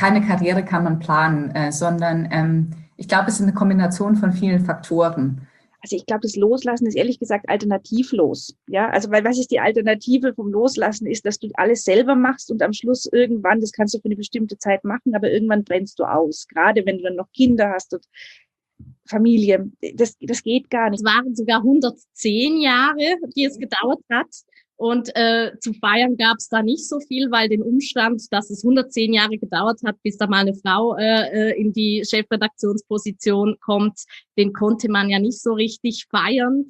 keine Karriere kann man planen, sondern ich glaube, es ist eine Kombination von vielen Faktoren. Also ich glaube, das Loslassen ist ehrlich gesagt alternativlos. Ja, also weil was ist die Alternative vom Loslassen ist, dass du alles selber machst und am Schluss irgendwann, das kannst du für eine bestimmte Zeit machen, aber irgendwann brennst du aus. Gerade wenn du dann noch Kinder hast und Familie, das geht gar nicht. Es waren sogar 110 Jahre, die es gedauert hat. Und zu feiern gab es da nicht so viel, weil den Umstand, dass es 110 Jahre gedauert hat, bis da mal eine Frau in die Chefredaktionsposition kommt, den konnte man ja nicht so richtig feiern.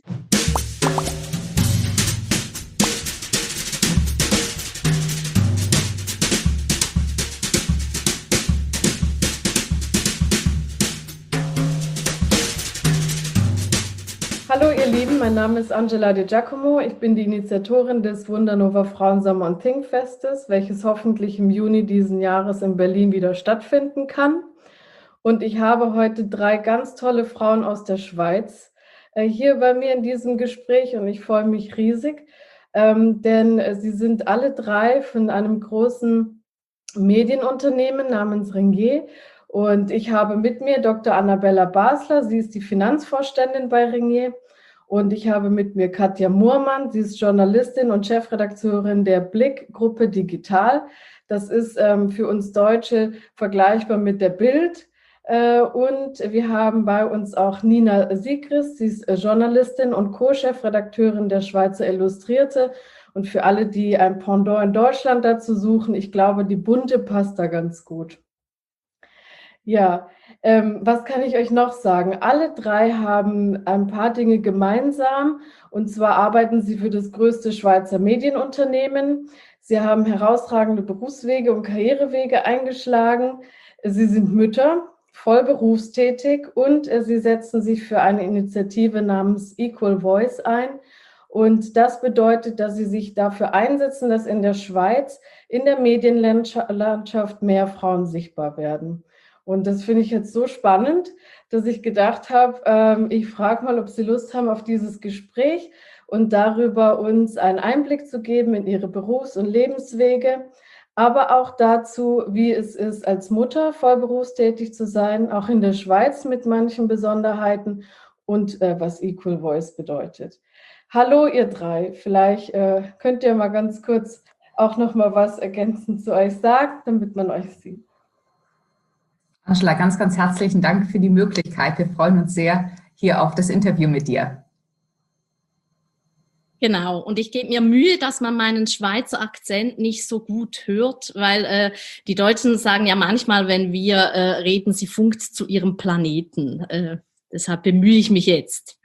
Hallo ihr Lieben, mein Name ist Angela De Giacomo. Ich bin die Initiatorin des Wundernova Frauensommer und Thinkfestes, welches hoffentlich im Juni diesen Jahres in Berlin wieder stattfinden kann. Und ich habe heute 3 ganz tolle Frauen aus der Schweiz hier bei mir in diesem Gespräch und ich freue mich riesig, denn sie sind alle 3 von einem großen Medienunternehmen namens Ringier. Und ich habe mit mir Dr. Annabella Basler, sie ist die Finanzvorständin bei Ringier. Und ich habe mit mir Katja Muhrmann, sie ist Journalistin und Chefredakteurin der Blick-Gruppe Digital. Das ist für uns Deutsche vergleichbar mit der Bild. Und wir haben bei uns auch Nina Sigrist, sie ist Journalistin und Co-Chefredakteurin der Schweizer Illustrierte. Und für alle, die ein Pendant in Deutschland dazu suchen, ich glaube, die Bunte passt da ganz gut. Ja, was kann ich euch noch sagen? Alle 3 haben ein paar Dinge gemeinsam. Und zwar arbeiten sie für das größte Schweizer Medienunternehmen. Sie haben herausragende Berufswege und Karrierewege eingeschlagen. Sie sind Mütter, voll berufstätig und sie setzen sich für eine Initiative namens Equal Voice ein. Und das bedeutet, dass sie sich dafür einsetzen, dass in der Schweiz in der Medienlandschaft mehr Frauen sichtbar werden. Und das finde ich jetzt so spannend, dass ich gedacht habe, ich frage mal, ob Sie Lust haben auf dieses Gespräch und darüber uns einen Einblick zu geben in Ihre Berufs- und Lebenswege, aber auch dazu, wie es ist, als Mutter voll berufstätig zu sein, auch in der Schweiz mit manchen Besonderheiten und was Equal Voice bedeutet. Hallo ihr 3, vielleicht könnt ihr mal ganz kurz auch noch mal was ergänzend zu euch sagen, damit man euch sieht. Angela, ganz, ganz herzlichen Dank für die Möglichkeit. Wir freuen uns sehr hier auf das Interview mit dir. Genau, und ich gebe mir Mühe, dass man meinen Schweizer Akzent nicht so gut hört, weil die Deutschen sagen ja manchmal, wenn wir reden, sie funkt zu ihrem Planeten. Deshalb bemühe ich mich jetzt.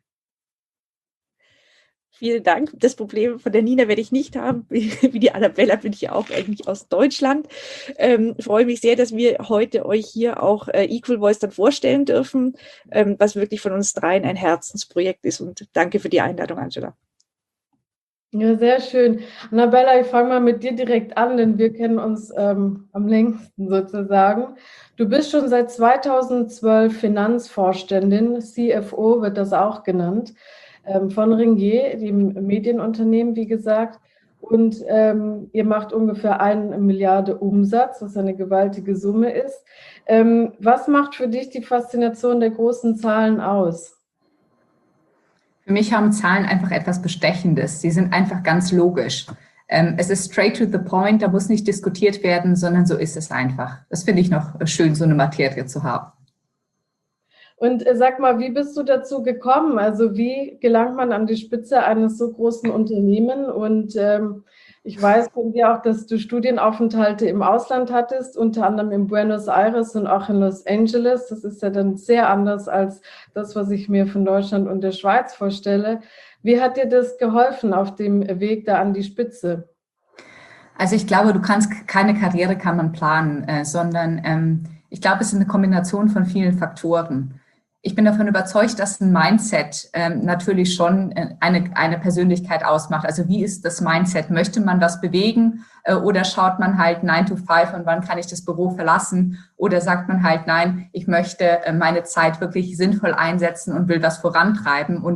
Vielen Dank. Das Problem von der Nina werde ich nicht haben. Wie die Annabella bin ich auch eigentlich aus Deutschland. Freue mich sehr, dass wir heute euch hier auch Equal Voice dann vorstellen dürfen, was wirklich von uns 3 ein Herzensprojekt ist. Und danke für die Einladung, Angela. Ja, sehr schön. Annabella, ich fange mal mit dir direkt an, denn wir kennen uns am längsten sozusagen. Du bist schon seit 2012 Finanzvorständin, CFO wird das auch genannt, von Ringier, dem Medienunternehmen, wie gesagt. Und ihr macht ungefähr 1 Milliarde Umsatz, was eine gewaltige Summe ist. Was macht für dich die Faszination der großen Zahlen aus? Für mich haben Zahlen einfach etwas Bestechendes. Sie sind einfach ganz logisch. Es ist straight to the point, da muss nicht diskutiert werden, sondern so ist es einfach. Das finde ich noch schön, so eine Materie zu haben. Und sag mal, wie bist du dazu gekommen? Also wie gelangt man an die Spitze eines so großen Unternehmens? Und ich weiß von dir auch, dass du Studienaufenthalte im Ausland hattest, unter anderem in Buenos Aires und auch in Los Angeles. Das ist ja dann sehr anders als das, was ich mir von Deutschland und der Schweiz vorstelle. Wie hat dir das geholfen auf dem Weg da an die Spitze? Also ich glaube, keine Karriere kann man planen, sondern ich glaube, es ist eine Kombination von vielen Faktoren. Ich bin davon überzeugt, dass ein Mindset natürlich schon eine Persönlichkeit ausmacht. Also wie ist das Mindset? Möchte man was bewegen oder schaut man halt 9 to 5 und wann kann ich das Büro verlassen? Oder sagt man halt, nein, ich möchte meine Zeit wirklich sinnvoll einsetzen und will was vorantreiben. Und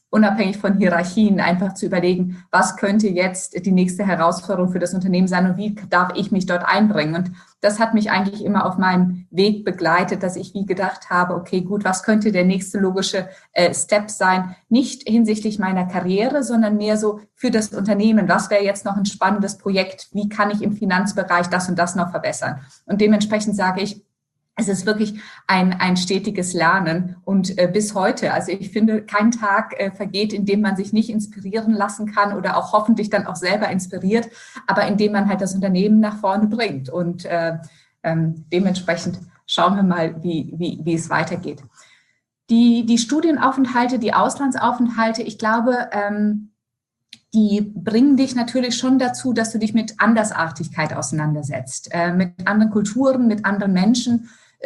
unabhängig von Hierarchien, einfach zu überlegen, was könnte jetzt die nächste Herausforderung für das Unternehmen sein und wie darf ich mich dort einbringen. Und das hat mich eigentlich immer auf meinem Weg begleitet, dass ich wie gedacht habe, okay, gut, was könnte der nächste logische Step sein? Nicht hinsichtlich meiner Karriere, sondern mehr so für das Unternehmen. Was wäre jetzt noch ein spannendes Projekt? Wie kann ich im Finanzbereich das und das noch verbessern? Und dementsprechend sage ich, es ist wirklich ein stetiges Lernen und bis heute, also ich finde, kein Tag vergeht, in dem man sich nicht inspirieren lassen kann oder auch hoffentlich dann auch selber inspiriert, aber indem man halt das Unternehmen nach vorne bringt und dementsprechend schauen wir mal, wie es weitergeht. Die Studienaufenthalte, die Auslandsaufenthalte, ich glaube, die bringen dich natürlich schon dazu, dass du dich mit Andersartigkeit auseinandersetzt, mit anderen Kulturen, mit anderen Menschen.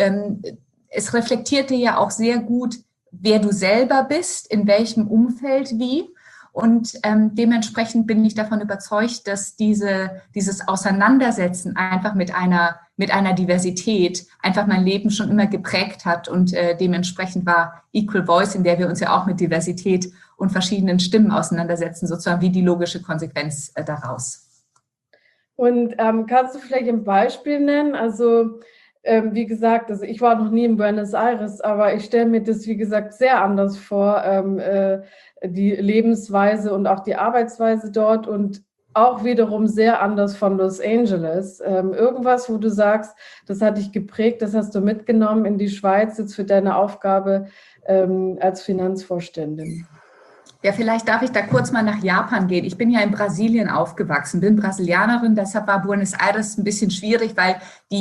Es reflektiert dir ja auch sehr gut, wer du selber bist, in welchem Umfeld wie. Und dementsprechend bin ich davon überzeugt, dass dieses Auseinandersetzen einfach mit einer Diversität einfach mein Leben schon immer geprägt hat. Und dementsprechend war Equal Voice, in der wir uns ja auch mit Diversität und verschiedenen Stimmen auseinandersetzen, sozusagen wie die logische Konsequenz daraus. Und kannst du vielleicht ein Beispiel nennen? Also wie gesagt, also ich war noch nie in Buenos Aires, aber ich stelle mir das, wie gesagt, sehr anders vor, die Lebensweise und auch die Arbeitsweise dort und auch wiederum sehr anders von Los Angeles. Irgendwas, wo du sagst, das hat dich geprägt, das hast du mitgenommen in die Schweiz jetzt für deine Aufgabe als Finanzvorständin. Ja, vielleicht darf ich da kurz mal nach Japan gehen. Ich bin ja in Brasilien aufgewachsen, bin Brasilianerin, deshalb war Buenos Aires ein bisschen schwierig, weil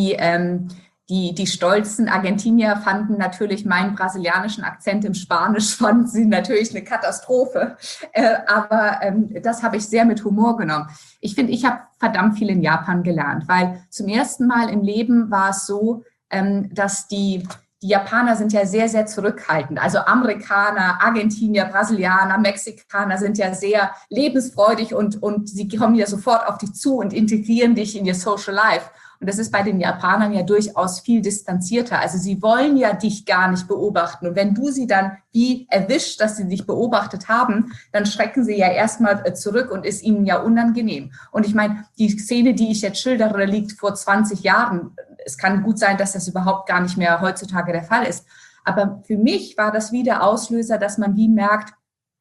die stolzen Argentinier fanden natürlich meinen brasilianischen Akzent im Spanisch, fanden sie natürlich eine Katastrophe. Aber das habe ich sehr mit Humor genommen. Ich finde, ich habe verdammt viel in Japan gelernt, weil zum ersten Mal im Leben war es so, dass die Japaner sind ja sehr, sehr zurückhaltend. Also Amerikaner, Argentinier, Brasilianer, Mexikaner sind ja sehr lebensfreudig und sie kommen ja sofort auf dich zu und integrieren dich in ihr Social Life. Und das ist bei den Japanern ja durchaus viel distanzierter. Also sie wollen ja dich gar nicht beobachten. Und wenn du sie dann wie erwischt, dass sie dich beobachtet haben, dann schrecken sie ja erstmal zurück und ist ihnen ja unangenehm. Und ich meine, die Szene, die ich jetzt schildere, liegt vor 20 Jahren. Es kann gut sein, dass das überhaupt gar nicht mehr heutzutage der Fall ist. Aber für mich war das wie der Auslöser, dass man wie merkt,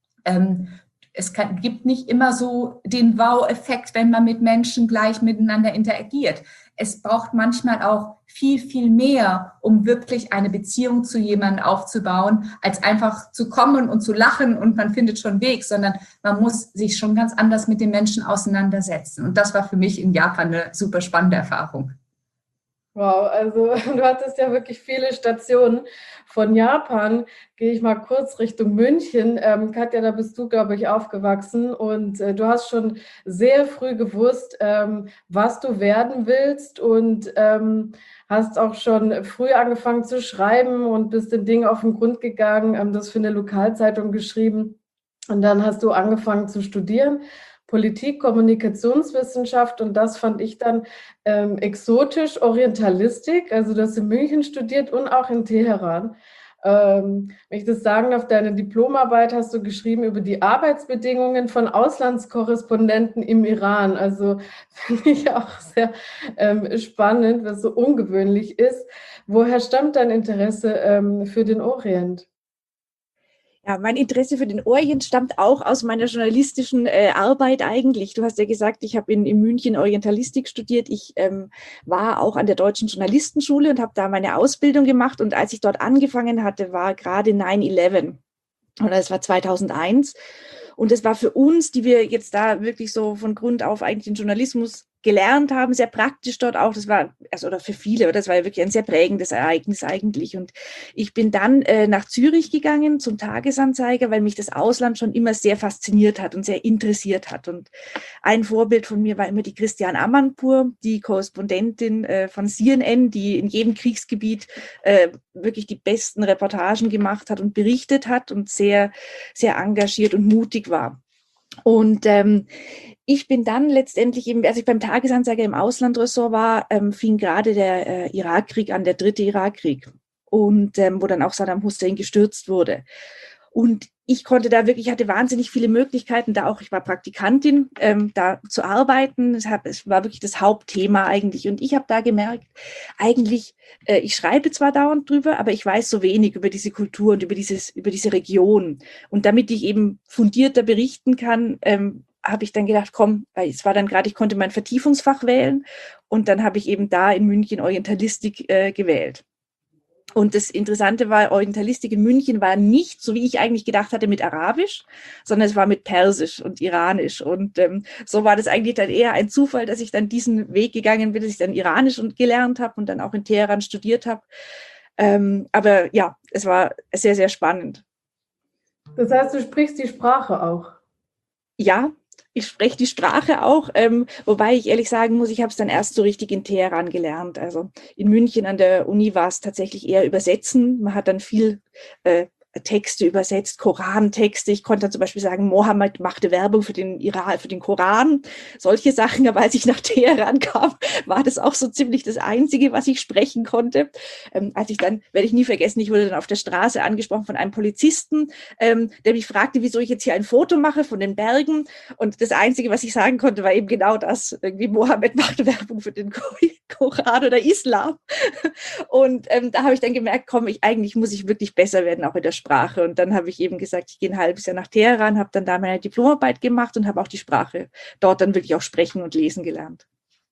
gibt nicht immer so den Wow-Effekt, wenn man mit Menschen gleich miteinander interagiert. Es braucht manchmal auch viel, viel mehr, um wirklich eine Beziehung zu jemandem aufzubauen, als einfach zu kommen und zu lachen und man findet schon einen Weg, sondern man muss sich schon ganz anders mit den Menschen auseinandersetzen. Und das war für mich in Japan eine super spannende Erfahrung. Wow, also du hattest ja wirklich viele Stationen. Von Japan gehe ich mal kurz Richtung München. Katja, da bist du, glaube ich, aufgewachsen und du hast schon sehr früh gewusst, was du werden willst und hast auch schon früh angefangen zu schreiben und bist den Dingen auf den Grund gegangen, das für eine Lokalzeitung geschrieben und dann hast du angefangen zu studieren. Politik, Kommunikationswissenschaft und das fand ich dann exotisch, Orientalistik, also du hast in München studiert und auch in Teheran. Wenn ich das sagen darf, deine Diplomarbeit hast du geschrieben über die Arbeitsbedingungen von Auslandskorrespondenten im Iran. Also finde ich auch sehr spannend, was so ungewöhnlich ist. Woher stammt dein Interesse für den Orient? Ja, mein Interesse für den Orient stammt auch aus meiner journalistischen Arbeit eigentlich. Du hast ja gesagt, ich habe in München Orientalistik studiert. Ich war auch an der Deutschen Journalistenschule und habe da meine Ausbildung gemacht. Und als ich dort angefangen hatte, war gerade 9/11. Und das war 2001. Und das war für uns, die wir jetzt da wirklich so von Grund auf eigentlich den Journalismus gelernt haben, sehr praktisch dort auch. Das war, also oder für viele, oder das war wirklich ein sehr prägendes Ereignis eigentlich. Und ich bin dann nach Zürich gegangen zum Tagesanzeiger, weil mich das Ausland schon immer sehr fasziniert hat und sehr interessiert hat. Und ein Vorbild von mir war immer die Christiane Amanpour, die Korrespondentin von CNN, die in jedem Kriegsgebiet wirklich die besten Reportagen gemacht hat und berichtet hat und sehr, sehr engagiert und mutig war. Und ich bin dann letztendlich eben, als ich beim Tagesanzeiger im Auslandressort war, fing gerade der Irakkrieg an, der 3. Irakkrieg, und wo dann auch Saddam Hussein gestürzt wurde. Und ich hatte wahnsinnig viele Möglichkeiten, ich war Praktikantin, da zu arbeiten. Es war wirklich das Hauptthema eigentlich. Und ich habe da gemerkt, eigentlich, ich schreibe zwar dauernd drüber, aber ich weiß so wenig über diese Kultur und über diese Region. Und damit ich eben fundierter berichten kann, habe ich dann gedacht, komm, es war dann gerade, ich konnte mein Vertiefungsfach wählen und dann habe ich eben da in München Orientalistik gewählt. Und das Interessante war, Orientalistik in München war nicht, so wie ich eigentlich gedacht hatte, mit Arabisch, sondern es war mit Persisch und Iranisch. Und so war das eigentlich dann eher ein Zufall, dass ich dann diesen Weg gegangen bin, dass ich dann Iranisch gelernt habe und dann auch in Teheran studiert habe. Aber ja, es war sehr, sehr spannend. Das heißt, du sprichst die Sprache auch? Ja, ich spreche die Sprache auch, wobei ich ehrlich sagen muss, ich habe es dann erst so richtig in Teheran gelernt. Also in München an der Uni war es tatsächlich eher Übersetzen. Man hat dann viel Texte übersetzt, Korantexte. Ich konnte dann zum Beispiel sagen, Mohammed machte Werbung für den Iran, für den Koran, solche Sachen. Aber als ich nach Teheran kam, war das auch so ziemlich das Einzige, was ich sprechen konnte. Werde ich nie vergessen, ich wurde dann auf der Straße angesprochen von einem Polizisten, der mich fragte, wieso ich jetzt hier ein Foto mache von den Bergen. Und das Einzige, was ich sagen konnte, war eben genau das. Irgendwie Mohammed machte Werbung für den Koran oder Islam. Und da habe ich dann gemerkt, eigentlich muss ich wirklich besser werden, auch in der Sprache. Und dann habe ich eben gesagt, ich gehe ein halbes Jahr nach Teheran, habe dann da meine Diplomarbeit gemacht und habe auch die Sprache dort dann wirklich auch sprechen und lesen gelernt.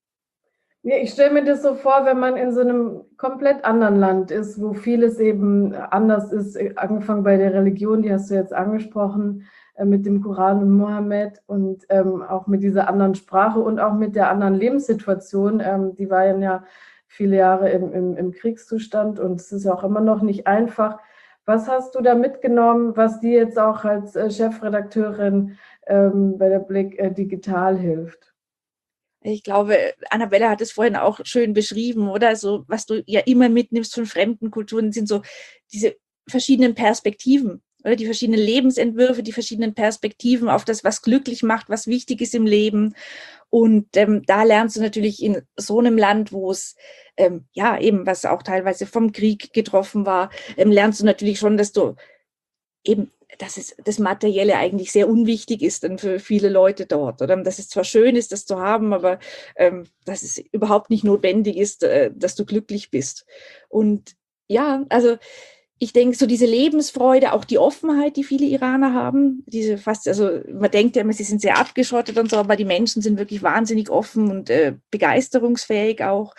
Ja, ich stelle mir das so vor, wenn man in so einem komplett anderen Land ist, wo vieles eben anders ist, angefangen bei der Religion, die hast du jetzt angesprochen, mit dem Koran und Mohammed und auch mit dieser anderen Sprache und auch mit der anderen Lebenssituation. Die waren ja viele Jahre im Kriegszustand und es ist ja auch immer noch nicht einfach. Was hast du da mitgenommen, was dir jetzt auch als Chefredakteurin bei der Blick digital hilft? Ich glaube, Annabella hat es vorhin auch schön beschrieben, oder? So, was du ja immer mitnimmst von fremden Kulturen, sind so diese verschiedenen Perspektiven, oder? Die verschiedenen Lebensentwürfe, die verschiedenen Perspektiven auf das, was glücklich macht, was wichtig ist im Leben. Und da lernst du natürlich in so einem Land, wo es eben, was auch teilweise vom Krieg getroffen war, lernst du natürlich schon, dass du eben, dass das Materielle eigentlich sehr unwichtig ist dann für viele Leute dort. Oder dass es zwar schön ist, das zu haben, aber dass es überhaupt nicht notwendig ist, dass du glücklich bist. Und ja, also ich denke, so diese Lebensfreude, auch die Offenheit, die viele Iraner haben, man denkt ja immer, sie sind sehr abgeschottet und so, aber die Menschen sind wirklich wahnsinnig offen und begeisterungsfähig auch.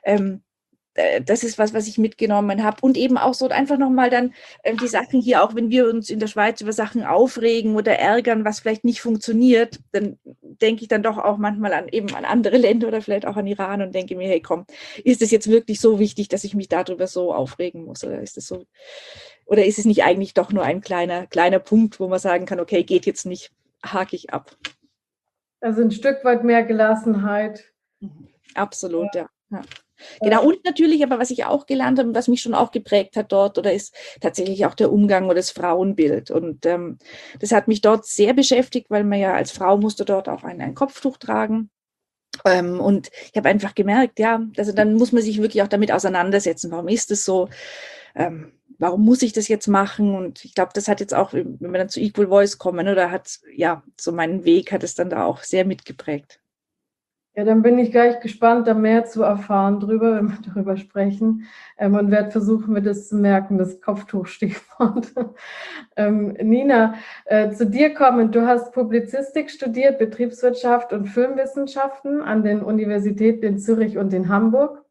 Das ist was ich mitgenommen habe. Und eben auch so einfach nochmal dann die Sachen hier, auch wenn wir uns in der Schweiz über Sachen aufregen oder ärgern, was vielleicht nicht funktioniert, dann denke ich dann doch auch manchmal an andere Länder oder vielleicht auch an Iran und denke mir, hey komm, ist es jetzt wirklich so wichtig, dass ich mich darüber so aufregen muss? Oder ist es nicht eigentlich doch nur ein kleiner Punkt, wo man sagen kann, okay, geht jetzt nicht, hake ich ab. Also ein Stück weit mehr Gelassenheit. Absolut, ja. Genau, und natürlich, aber was ich auch gelernt habe, was mich schon auch geprägt hat dort, oder ist tatsächlich auch der Umgang oder das Frauenbild. Und das hat mich dort sehr beschäftigt, weil man ja als Frau musste dort auch ein Kopftuch tragen. Und ich habe einfach gemerkt, ja, also dann muss man sich wirklich auch damit auseinandersetzen. Warum ist es so? Warum muss ich das jetzt machen? Und ich glaube, das hat jetzt auch, wenn wir dann zu Equal Voice kommen, oder so meinen Weg hat es dann da auch sehr mitgeprägt. Ja, dann bin ich gleich gespannt, da mehr zu erfahren drüber, wenn wir darüber sprechen. Und werde versuchen, mir das zu merken, das Kopftuchstichwort. Nina, zu dir kommen. Du hast Publizistik studiert, Betriebswirtschaft und Filmwissenschaften an den Universitäten in Zürich und in Hamburg.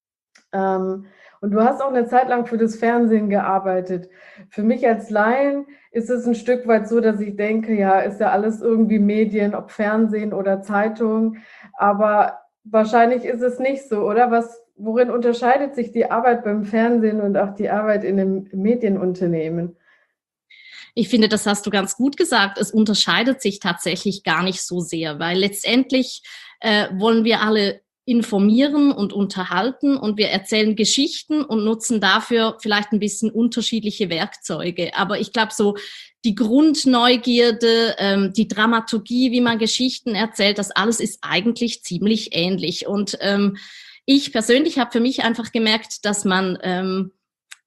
Und du hast auch eine Zeit lang für das Fernsehen gearbeitet. Für mich als Laien ist es ein Stück weit so, dass ich denke, ja, ist ja alles irgendwie Medien, ob Fernsehen oder Zeitung. Aber wahrscheinlich ist es nicht so, oder? Worin unterscheidet sich die Arbeit beim Fernsehen und auch die Arbeit in einem Medienunternehmen? Ich finde, das hast du ganz gut gesagt. Es unterscheidet sich tatsächlich gar nicht so sehr, weil letztendlich wollen wir alle informieren und unterhalten und wir erzählen Geschichten und nutzen dafür vielleicht ein bisschen unterschiedliche Werkzeuge. Aber ich glaube, so die Grundneugierde, die Dramaturgie, wie man Geschichten erzählt, das alles ist eigentlich ziemlich ähnlich. Und ich persönlich habe für mich einfach gemerkt, dass man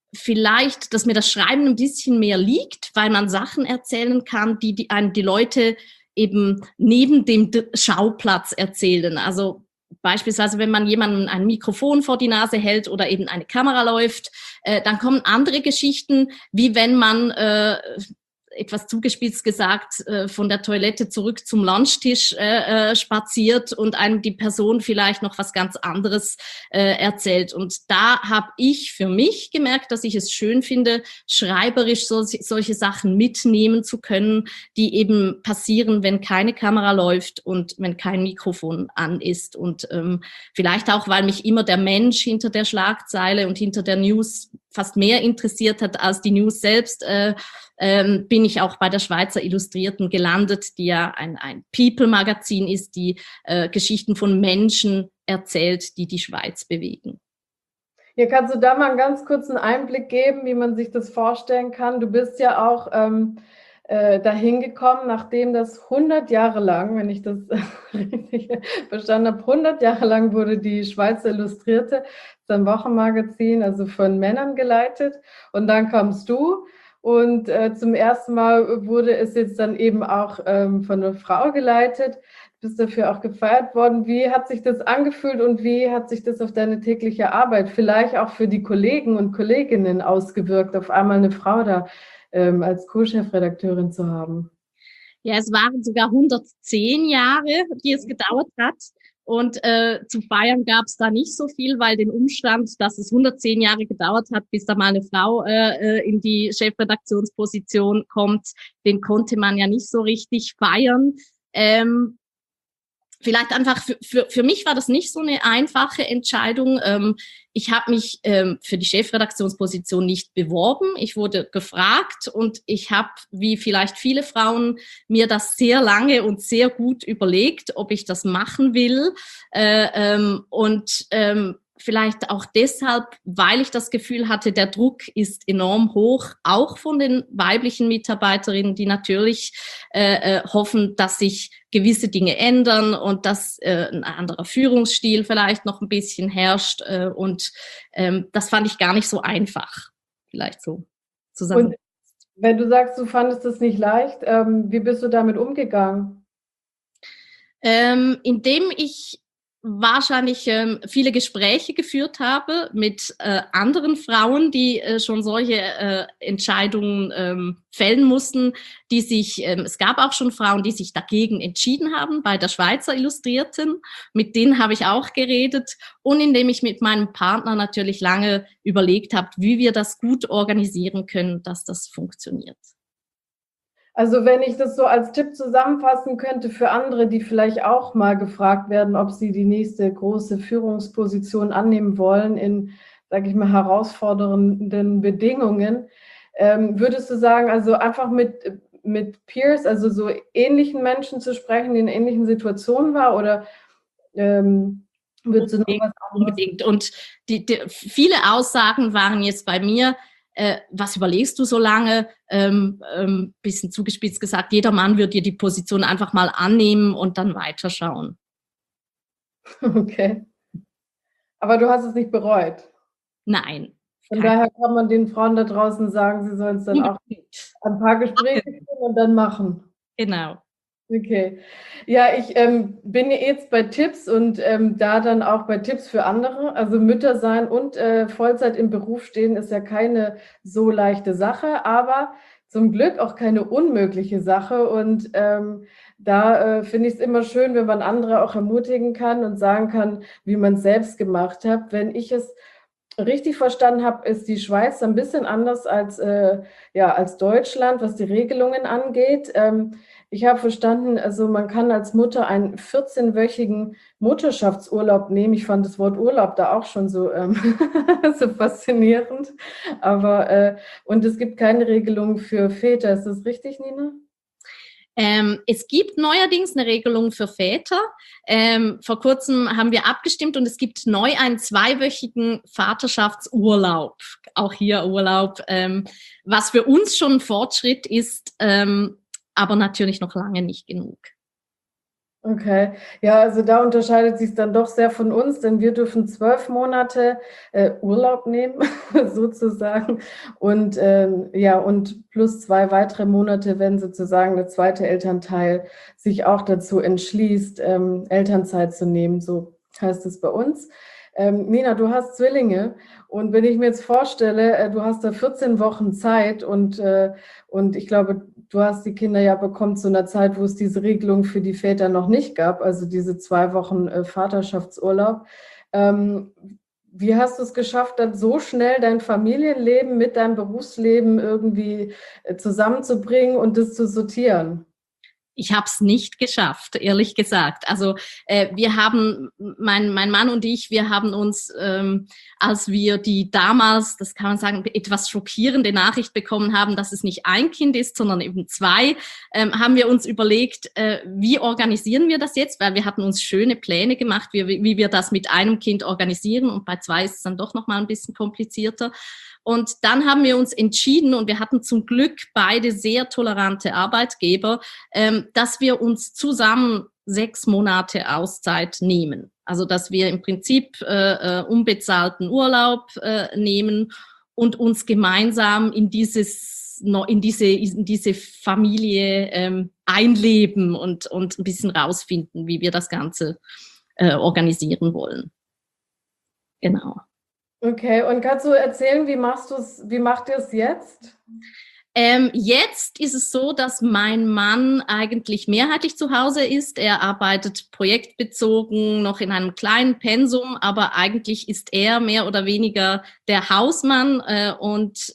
vielleicht, dass mir das Schreiben ein bisschen mehr liegt, weil man Sachen erzählen kann, die Leute eben neben dem Schauplatz erzählen. Also beispielsweise, wenn man jemandem ein Mikrofon vor die Nase hält oder eben eine Kamera läuft, dann kommen andere Geschichten, wie wenn man etwas zugespitzt gesagt, von der Toilette zurück zum Lunchtisch spaziert und einem die Person vielleicht noch was ganz anderes erzählt. Und da habe ich für mich gemerkt, dass ich es schön finde, schreiberisch solche Sachen mitnehmen zu können, die eben passieren, wenn keine Kamera läuft und wenn kein Mikrofon an ist. Und vielleicht auch, weil mich immer der Mensch hinter der Schlagzeile und hinter der News fast mehr interessiert hat als die News selbst, bin ich auch bei der Schweizer Illustrierten gelandet, die ja ein People-Magazin ist, die Geschichten von Menschen erzählt, die die Schweiz bewegen. Ja, kannst du da mal einen ganz kurzen Einblick geben, wie man sich das vorstellen kann? Du bist ja auch dahin gekommen, nachdem das 100 Jahre lang, wenn ich das richtig verstanden habe, 100 Jahre lang wurde die Schweizer Illustrierte, das ist ein Wochenmagazin, also von Männern geleitet. Und dann kamst du. Und zum ersten Mal wurde es jetzt dann eben auch von einer Frau geleitet. Du bist dafür auch gefeiert worden. Wie hat sich das angefühlt und wie hat sich das auf deine tägliche Arbeit, vielleicht auch für die Kollegen und Kolleginnen ausgewirkt, auf einmal eine Frau da als Co-Chefredakteurin zu haben? Ja, es waren sogar 110 Jahre, die es gedauert hat. Und zu feiern gab es da nicht so viel, weil den Umstand, dass es 110 Jahre gedauert hat, bis da mal eine Frau in die Chefredaktionsposition kommt, den konnte man ja nicht so richtig feiern. Vielleicht einfach, für mich war das nicht so eine einfache Entscheidung. Ich habe mich für die Chefredaktionsposition nicht beworben. Ich wurde gefragt und ich habe, wie vielleicht viele Frauen, mir das sehr lange und sehr gut überlegt, ob ich das machen will. Vielleicht auch deshalb, weil ich das Gefühl hatte, der Druck ist enorm hoch, auch von den weiblichen Mitarbeiterinnen, die natürlich hoffen, dass sich gewisse Dinge ändern und dass ein anderer Führungsstil vielleicht noch ein bisschen herrscht. Das fand ich gar nicht so einfach, vielleicht so zusammen. Und wenn du sagst, du fandest das nicht leicht, wie bist du damit umgegangen? Indem ich wahrscheinlich viele Gespräche geführt habe mit anderen Frauen, die schon solche Entscheidungen fällen mussten, die sich, es gab auch schon Frauen, die sich dagegen entschieden haben bei der Schweizer Illustrierten, mit denen habe ich auch geredet und indem ich mit meinem Partner natürlich lange überlegt habe, wie wir das gut organisieren können, dass das funktioniert. Also wenn ich das so als Tipp zusammenfassen könnte für andere, die vielleicht auch mal gefragt werden, ob sie die nächste große Führungsposition annehmen wollen in, sage ich mal, herausfordernden Bedingungen, würdest du sagen, also einfach mit Peers, also so ähnlichen Menschen zu sprechen, die in ähnlichen Situationen war, oder würdest du noch was anderes? Unbedingt. Und viele Aussagen waren jetzt bei mir, was überlegst du so lange? Bisschen zugespitzt gesagt, jeder Mann wird dir die Position einfach mal annehmen und dann weiterschauen. Okay. Aber du hast es nicht bereut? Nein. Von daher kann man den Frauen da draußen sagen, sie sollen es dann auch ein paar Gespräche führen und dann machen. Genau. Okay. Ja, ich bin jetzt bei Tipps und da dann auch bei Tipps für andere. Also Mütter sein und Vollzeit im Beruf stehen ist ja keine so leichte Sache, aber zum Glück auch keine unmögliche Sache. Und da finde ich es immer schön, wenn man andere auch ermutigen kann und sagen kann, wie man es selbst gemacht hat. Wenn ich es richtig verstanden habe, ist die Schweiz ein bisschen anders als Deutschland, was die Regelungen angeht. Ich habe verstanden, also man kann als Mutter einen 14-wöchigen Mutterschaftsurlaub nehmen. Ich fand das Wort Urlaub da auch schon so, so faszinierend. Aber und es gibt keine Regelung für Väter. Ist das richtig, Nina? Es gibt neuerdings eine Regelung für Väter. Vor kurzem haben wir abgestimmt und es gibt neu einen 2-wöchigen Vaterschaftsurlaub. Auch hier Urlaub, was für uns schon ein Fortschritt ist, aber natürlich noch lange nicht genug. Okay, ja, also da unterscheidet sich dann doch sehr von uns, denn wir dürfen 12 Monate Urlaub nehmen, sozusagen. Und ja, und plus 2 weitere Monate, wenn sozusagen der zweite Elternteil sich auch dazu entschließt, Elternzeit zu nehmen, so heißt es bei uns. Nina, du hast Zwillinge und wenn ich mir jetzt vorstelle, du hast da 14 Wochen Zeit und ich glaube, du hast die Kinder ja bekommen zu einer Zeit, wo es diese Regelung für die Väter noch nicht gab, also diese 2 Wochen Vaterschaftsurlaub. Ähm, Wie hast du es geschafft, dann so schnell dein Familienleben mit deinem Berufsleben irgendwie zusammenzubringen und das zu sortieren? Ich habe es nicht geschafft, ehrlich gesagt. Also wir haben, mein Mann und ich, wir haben uns, als wir die damals, das kann man sagen, etwas schockierende Nachricht bekommen haben, dass es nicht ein Kind ist, sondern eben 2, haben wir uns überlegt, wie organisieren wir das jetzt? Weil wir hatten uns schöne Pläne gemacht, wie wir das mit einem Kind organisieren, und bei 2 ist es dann doch nochmal ein bisschen komplizierter. Und dann haben wir uns entschieden, und wir hatten zum Glück beide sehr tolerante Arbeitgeber, dass wir uns zusammen 6 Monate Auszeit nehmen. Also dass wir im Prinzip unbezahlten Urlaub nehmen und uns gemeinsam in diese Familie einleben und ein bisschen rausfinden, wie wir das Ganze organisieren wollen. Genau. Okay, und kannst du erzählen, wie macht ihr es jetzt? Jetzt ist es so, dass mein Mann eigentlich mehrheitlich zu Hause ist. Er arbeitet projektbezogen noch in einem kleinen Pensum, aber eigentlich ist er mehr oder weniger der Hausmann und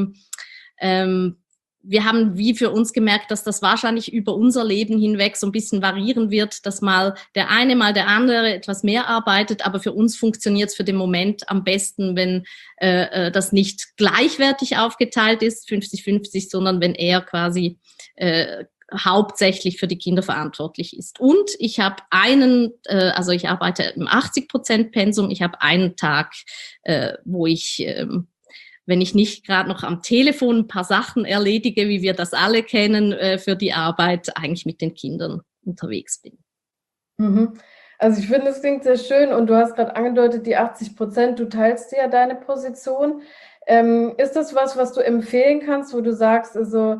wir haben wie für uns gemerkt, dass das wahrscheinlich über unser Leben hinweg so ein bisschen variieren wird, dass mal der eine, mal der andere etwas mehr arbeitet, aber für uns funktioniert es für den Moment am besten, wenn das nicht gleichwertig aufgeteilt ist, 50-50, sondern wenn er quasi hauptsächlich für die Kinder verantwortlich ist. Und ich habe also ich arbeite im 80% Pensum, ich habe einen Tag, wo ich wenn ich nicht gerade noch am Telefon ein paar Sachen erledige, wie wir das alle kennen, für die Arbeit, eigentlich mit den Kindern unterwegs bin. Mhm. Also ich finde, es klingt sehr schön und du hast gerade angedeutet, die 80%, du teilst dir ja deine Position. Ist das was du empfehlen kannst, wo du sagst, also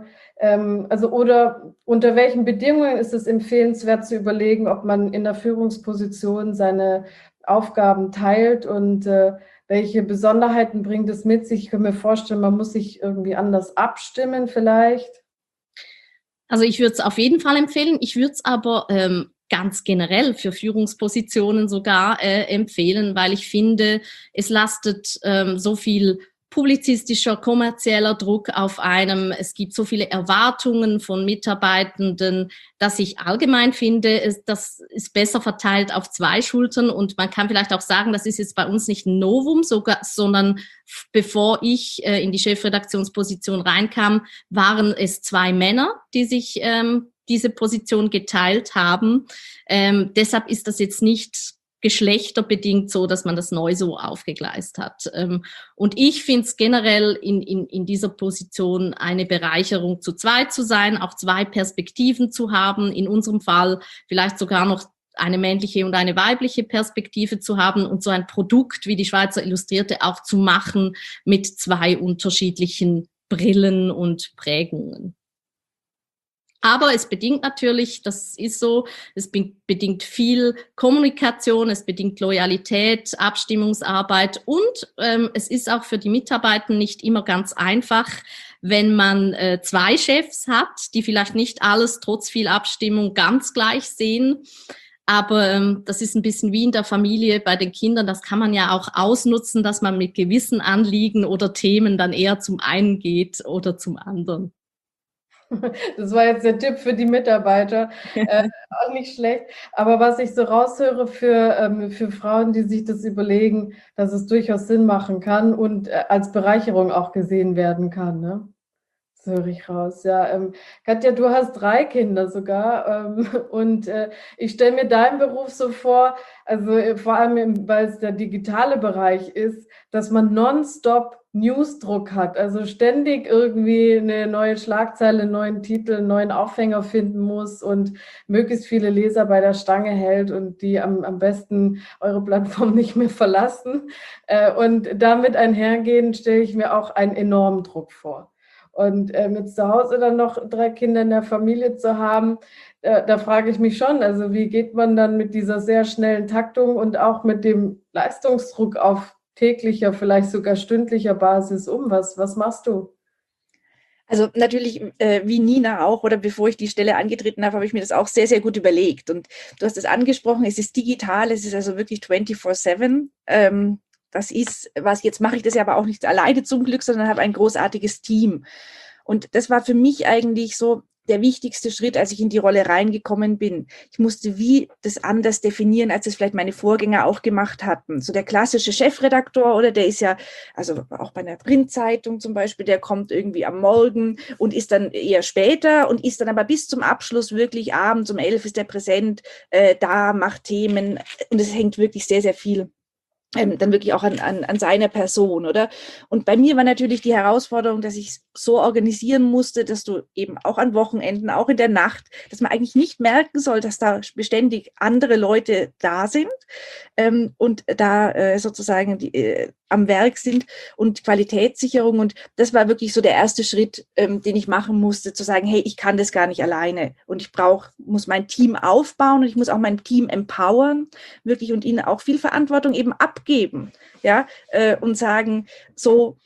oder unter welchen Bedingungen ist es empfehlenswert zu überlegen, ob man in der Führungsposition seine Aufgaben teilt und welche Besonderheiten bringt es mit sich? Ich kann mir vorstellen, man muss sich irgendwie anders abstimmen vielleicht. Also ich würde es auf jeden Fall empfehlen. Ich würde es aber ganz generell für Führungspositionen sogar empfehlen, weil ich finde, es lastet so viel publizistischer, kommerzieller Druck auf einem. Es gibt so viele Erwartungen von Mitarbeitenden, dass ich allgemein finde, das ist besser verteilt auf 2 Schultern. Und man kann vielleicht auch sagen, das ist jetzt bei uns nicht ein Novum, sondern bevor ich in die Chefredaktionsposition reinkam, waren es 2 Männer, die sich diese Position geteilt haben. Deshalb ist das jetzt nicht geschlechterbedingt so, dass man das neu so aufgegleist hat. Und ich finde es generell in dieser Position eine Bereicherung, zu 2 zu sein, auch 2 Perspektiven zu haben, in unserem Fall vielleicht sogar noch eine männliche und eine weibliche Perspektive zu haben und so ein Produkt wie die Schweizer Illustrierte auch zu machen mit 2 unterschiedlichen Brillen und Prägungen. Aber es bedingt natürlich, das ist so, es bedingt viel Kommunikation, es bedingt Loyalität, Abstimmungsarbeit und es ist auch für die Mitarbeitenden nicht immer ganz einfach, wenn man 2 Chefs hat, die vielleicht nicht alles trotz viel Abstimmung ganz gleich sehen. Aber das ist ein bisschen wie in der Familie bei den Kindern, das kann man ja auch ausnutzen, dass man mit gewissen Anliegen oder Themen dann eher zum einen geht oder zum anderen. Das war jetzt der Tipp für die Mitarbeiter, auch nicht schlecht. Aber was ich so raushöre für Frauen, die sich das überlegen, dass es durchaus Sinn machen kann und als Bereicherung auch gesehen werden kann, ne? Das höre ich raus, ja. Katja, du hast 3 Kinder sogar. Und ich stelle mir deinen Beruf so vor, also vor allem, weil es der digitale Bereich ist, dass man nonstop Newsdruck hat. Also ständig irgendwie eine neue Schlagzeile, einen neuen Titel, einen neuen Aufhänger finden muss und möglichst viele Leser bei der Stange hält und die am besten eure Plattform nicht mehr verlassen. Und damit einhergehend stelle ich mir auch einen enormen Druck vor. Und jetzt zu Hause dann noch 3 Kinder in der Familie zu haben, da frage ich mich schon, also wie geht man dann mit dieser sehr schnellen Taktung und auch mit dem Leistungsdruck auf täglicher, vielleicht sogar stündlicher Basis um? Was machst du? Also natürlich, wie Nina auch, oder bevor ich die Stelle angetreten habe, habe ich mir das auch sehr, sehr gut überlegt. Und du hast es angesprochen, es ist digital, es ist also wirklich 24/7. Das ist, jetzt mache ich das ja aber auch nicht alleine zum Glück, sondern habe ein großartiges Team. Und das war für mich eigentlich so der wichtigste Schritt, als ich in die Rolle reingekommen bin. Ich musste wie das anders definieren, als es vielleicht meine Vorgänger auch gemacht hatten. So der klassische Chefredaktor, oder der ist ja, also auch bei einer Printzeitung zum Beispiel, der kommt irgendwie am Morgen und ist dann eher später und ist dann aber bis zum Abschluss wirklich abends um 11 ist der präsent, da, macht Themen, und es hängt wirklich sehr, sehr viel dann wirklich auch an seiner Person, oder? Und bei mir war natürlich die Herausforderung, dass ich es so organisieren musste, dass du eben auch an Wochenenden, auch in der Nacht, dass man eigentlich nicht merken soll, dass da beständig andere Leute da sind und da sozusagen am Werk sind, und Qualitätssicherung. Und das war wirklich so der erste Schritt, den ich machen musste, zu sagen, hey, ich kann das gar nicht alleine und ich muss mein Team aufbauen und ich muss auch mein Team empowern, wirklich, und ihnen auch viel Verantwortung eben abgeben, ja, und sagen, so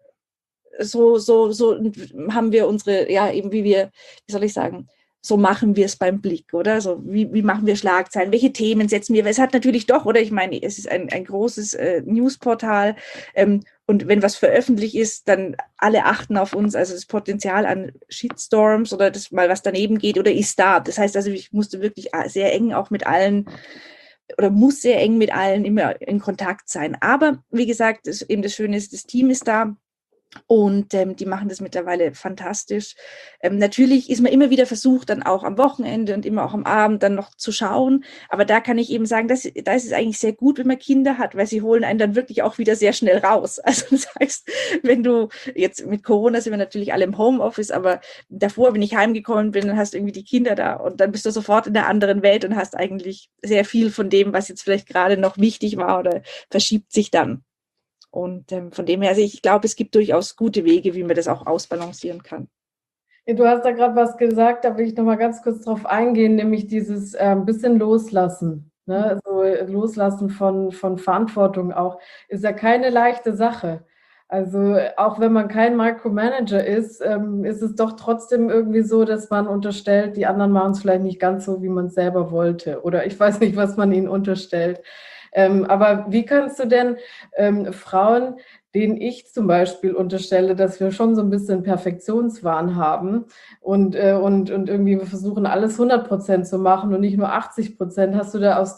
haben wir unsere, ja, eben wie soll ich sagen, so machen wir es beim Blick, oder? So, wie machen wir Schlagzeilen? Welche Themen setzen wir? Es hat natürlich doch, oder ich meine, es ist ein großes Newsportal, und wenn was veröffentlicht ist, dann alle achten auf uns, also das Potenzial an Shitstorms oder das mal was daneben geht oder ist da. Das heißt also, ich musste wirklich sehr eng auch mit allen oder muss sehr eng mit allen immer in Kontakt sein. Aber wie gesagt, eben das Schöne ist, das Team ist da. Und die machen das mittlerweile fantastisch. Natürlich ist man immer wieder versucht, dann auch am Wochenende und immer auch am Abend dann noch zu schauen. Aber da kann ich eben sagen, da ist es eigentlich sehr gut, wenn man Kinder hat, weil sie holen einen dann wirklich auch wieder sehr schnell raus. Also das heißt, wenn du jetzt mit Corona sind wir natürlich alle im Homeoffice, aber davor, wenn ich heimgekommen bin, dann hast du irgendwie die Kinder da und dann bist du sofort in der anderen Welt und hast eigentlich sehr viel von dem, was jetzt vielleicht gerade noch wichtig war, oder verschiebt sich dann. Und von dem her, also ich glaube, es gibt durchaus gute Wege, wie man das auch ausbalancieren kann. Du hast da gerade was gesagt, da will ich noch mal ganz kurz drauf eingehen, nämlich dieses bisschen Loslassen. Ne? Also Loslassen von Verantwortung auch, ist ja keine leichte Sache. Also auch wenn man kein Micromanager ist, ist es doch trotzdem irgendwie so, dass man unterstellt, die anderen machen es vielleicht nicht ganz so, wie man es selber wollte. Oder ich weiß nicht, was man ihnen unterstellt. Aber wie kannst du denn Frauen, denen ich zum Beispiel unterstelle, dass wir schon so ein bisschen Perfektionswahn haben und irgendwie versuchen, alles 100% zu machen und nicht nur 80%, hast du da aus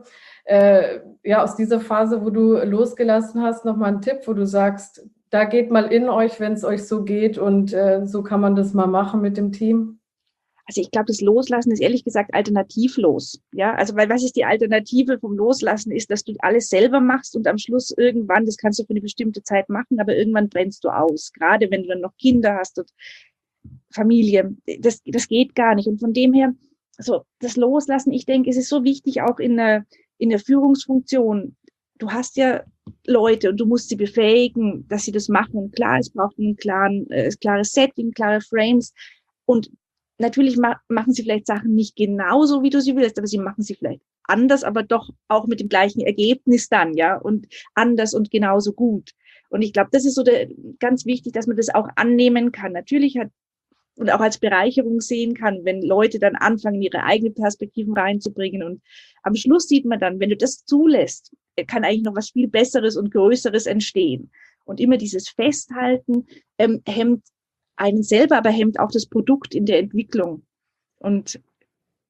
aus dieser Phase, wo du losgelassen hast, nochmal einen Tipp, wo du sagst, da geht mal in euch, wenn es euch so geht, und so kann man das mal machen mit dem Team? Also ich glaube, das Loslassen ist ehrlich gesagt alternativlos. Ja, also weil was ist die Alternative vom Loslassen ist, dass du alles selber machst und am Schluss irgendwann, das kannst du für eine bestimmte Zeit machen, aber irgendwann brennst du aus. Gerade wenn du dann noch Kinder hast und Familie, das geht gar nicht. Und von dem her, so das Loslassen, ich denke, es ist so wichtig auch in der Führungsfunktion. Du hast ja Leute und du musst sie befähigen, dass sie das machen. Und klar, es braucht ein klares Setting, klare Frames. Und natürlich machen sie vielleicht Sachen nicht genauso, wie du sie willst, aber sie machen sie vielleicht anders, aber doch auch mit dem gleichen Ergebnis dann, ja, und anders und genauso gut. Und ich glaube, das ist so ganz wichtig, dass man das auch annehmen kann. Natürlich und auch als Bereicherung sehen kann, wenn Leute dann anfangen, ihre eigenen Perspektiven reinzubringen. Und am Schluss sieht man dann, wenn du das zulässt, kann eigentlich noch was viel Besseres und Größeres entstehen. Und immer dieses Festhalten hemmt einen selber, aber hemmt auch das Produkt in der Entwicklung. Und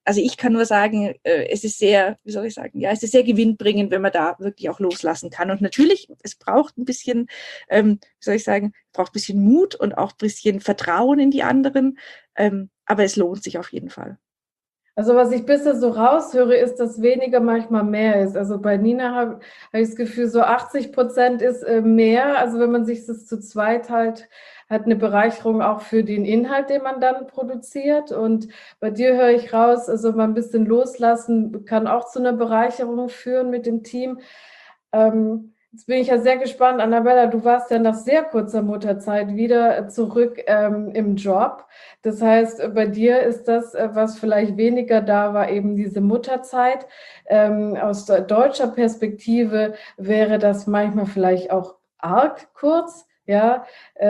also ich kann nur sagen, es ist sehr, wie soll ich sagen, ja, es ist sehr gewinnbringend, wenn man da wirklich auch loslassen kann. Und natürlich, es braucht ein bisschen, wie soll ich sagen, braucht ein bisschen Mut und auch ein bisschen Vertrauen in die anderen. Aber es lohnt sich auf jeden Fall. Also was ich bisher so raushöre, ist, dass weniger manchmal mehr ist. Also bei Nina habe ich das Gefühl, so 80% ist mehr. Also wenn man sich das zu zweit halt, hat eine Bereicherung auch für den Inhalt, den man dann produziert. Und bei dir höre ich raus, also mal ein bisschen loslassen kann auch zu einer Bereicherung führen mit dem Team. Jetzt bin ich ja sehr gespannt, Annabella, du warst ja nach sehr kurzer Mutterzeit wieder zurück im Job. Das heißt, bei dir ist das, was vielleicht weniger da war, eben diese Mutterzeit. Aus deutscher Perspektive wäre das manchmal vielleicht auch arg kurz, ja.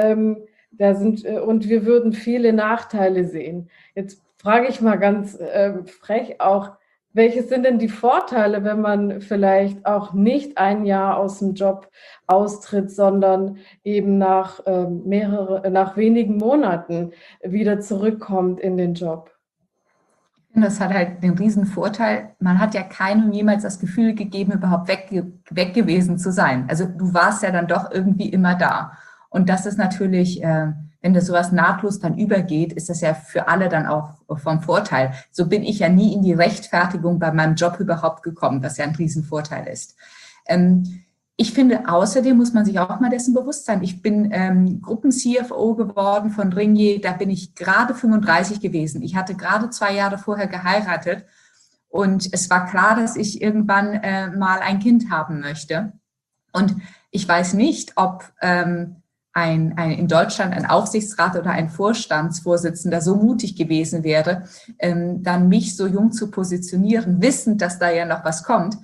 Und wir würden viele Nachteile sehen. Jetzt frage ich mal ganz frech auch, welche sind denn die Vorteile, wenn man vielleicht auch nicht ein Jahr aus dem Job austritt, sondern eben nach wenigen Monaten wieder zurückkommt in den Job? Das hat halt den riesen Vorteil, man hat ja keinem jemals das Gefühl gegeben, überhaupt weg gewesen zu sein. Also du warst ja dann doch irgendwie immer da. Und das ist natürlich, wenn das sowas nahtlos dann übergeht, ist das ja für alle dann auch vom Vorteil. So bin ich ja nie in die Rechtfertigung bei meinem Job überhaupt gekommen, was ja ein Riesenvorteil ist. Ich finde, außerdem muss man sich auch mal dessen bewusst sein. Ich bin Gruppen-CFO geworden von Ringier, da bin ich gerade 35 gewesen. Ich hatte gerade 2 Jahre vorher geheiratet und es war klar, dass ich irgendwann mal ein Kind haben möchte. Und ich weiß nicht, ob in Deutschland ein Aufsichtsrat oder ein Vorstandsvorsitzender so mutig gewesen wäre, dann mich so jung zu positionieren, wissend, dass da ja noch was kommt,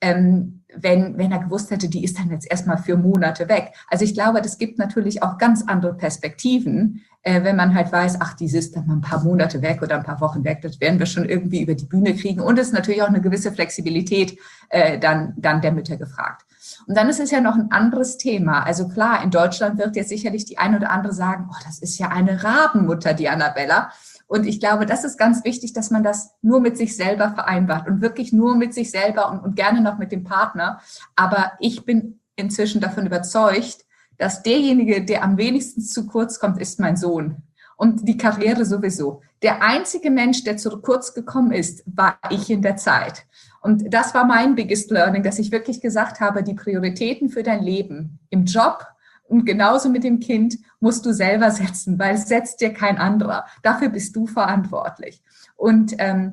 wenn er gewusst hätte, die ist dann jetzt erstmal 4 Monate weg. Also ich glaube, das gibt natürlich auch ganz andere Perspektiven, wenn man halt weiß, ach, die ist dann mal ein paar Monate weg oder ein paar Wochen weg, das werden wir schon irgendwie über die Bühne kriegen. Und es ist natürlich auch eine gewisse Flexibilität dann der Mütter gefragt. Und dann ist es ja noch ein anderes Thema. Also klar, in Deutschland wird jetzt sicherlich die eine oder andere sagen, oh, das ist ja eine Rabenmutter, die Annabella. Und ich glaube, das ist ganz wichtig, dass man das nur mit sich selber vereinbart und wirklich nur mit sich selber und gerne noch mit dem Partner. Aber ich bin inzwischen davon überzeugt, dass derjenige, der am wenigsten zu kurz kommt, ist mein Sohn. Und die Karriere sowieso. Der einzige Mensch, der zu kurz gekommen ist, war ich in der Zeit. Und das war mein biggest learning, dass ich wirklich gesagt habe, die Prioritäten für dein Leben im Job und genauso mit dem Kind musst du selber setzen, weil es setzt dir kein anderer. Dafür bist du verantwortlich. Und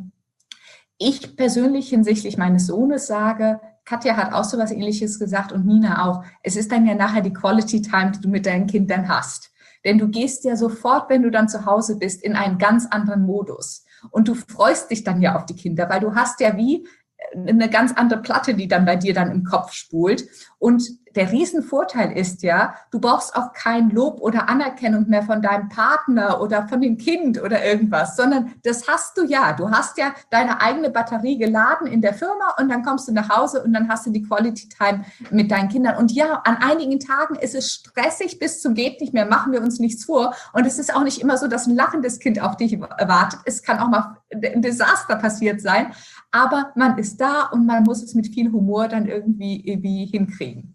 ich persönlich hinsichtlich meines Sohnes sage, Katja hat auch so was Ähnliches gesagt und Nina auch, es ist dann ja nachher die Quality Time, die du mit deinen Kindern hast. Denn du gehst ja sofort, wenn du dann zu Hause bist, in einen ganz anderen Modus. Und du freust dich dann ja auf die Kinder, weil du hast ja wie eine ganz andere Platte, die dann bei dir dann im Kopf spult. Und der Riesenvorteil ist ja, du brauchst auch kein Lob oder Anerkennung mehr von deinem Partner oder von dem Kind oder irgendwas, sondern das hast du ja. Du hast ja deine eigene Batterie geladen in der Firma und dann kommst du nach Hause und dann hast du die Quality Time mit deinen Kindern. Und ja, an einigen Tagen ist es stressig bis zum geht nicht mehr, machen wir uns nichts vor. Und es ist auch nicht immer so, dass ein lachendes Kind auf dich wartet. Es kann auch mal ein Desaster passiert sein, aber man ist da und man muss es mit viel Humor dann irgendwie hinkriegen.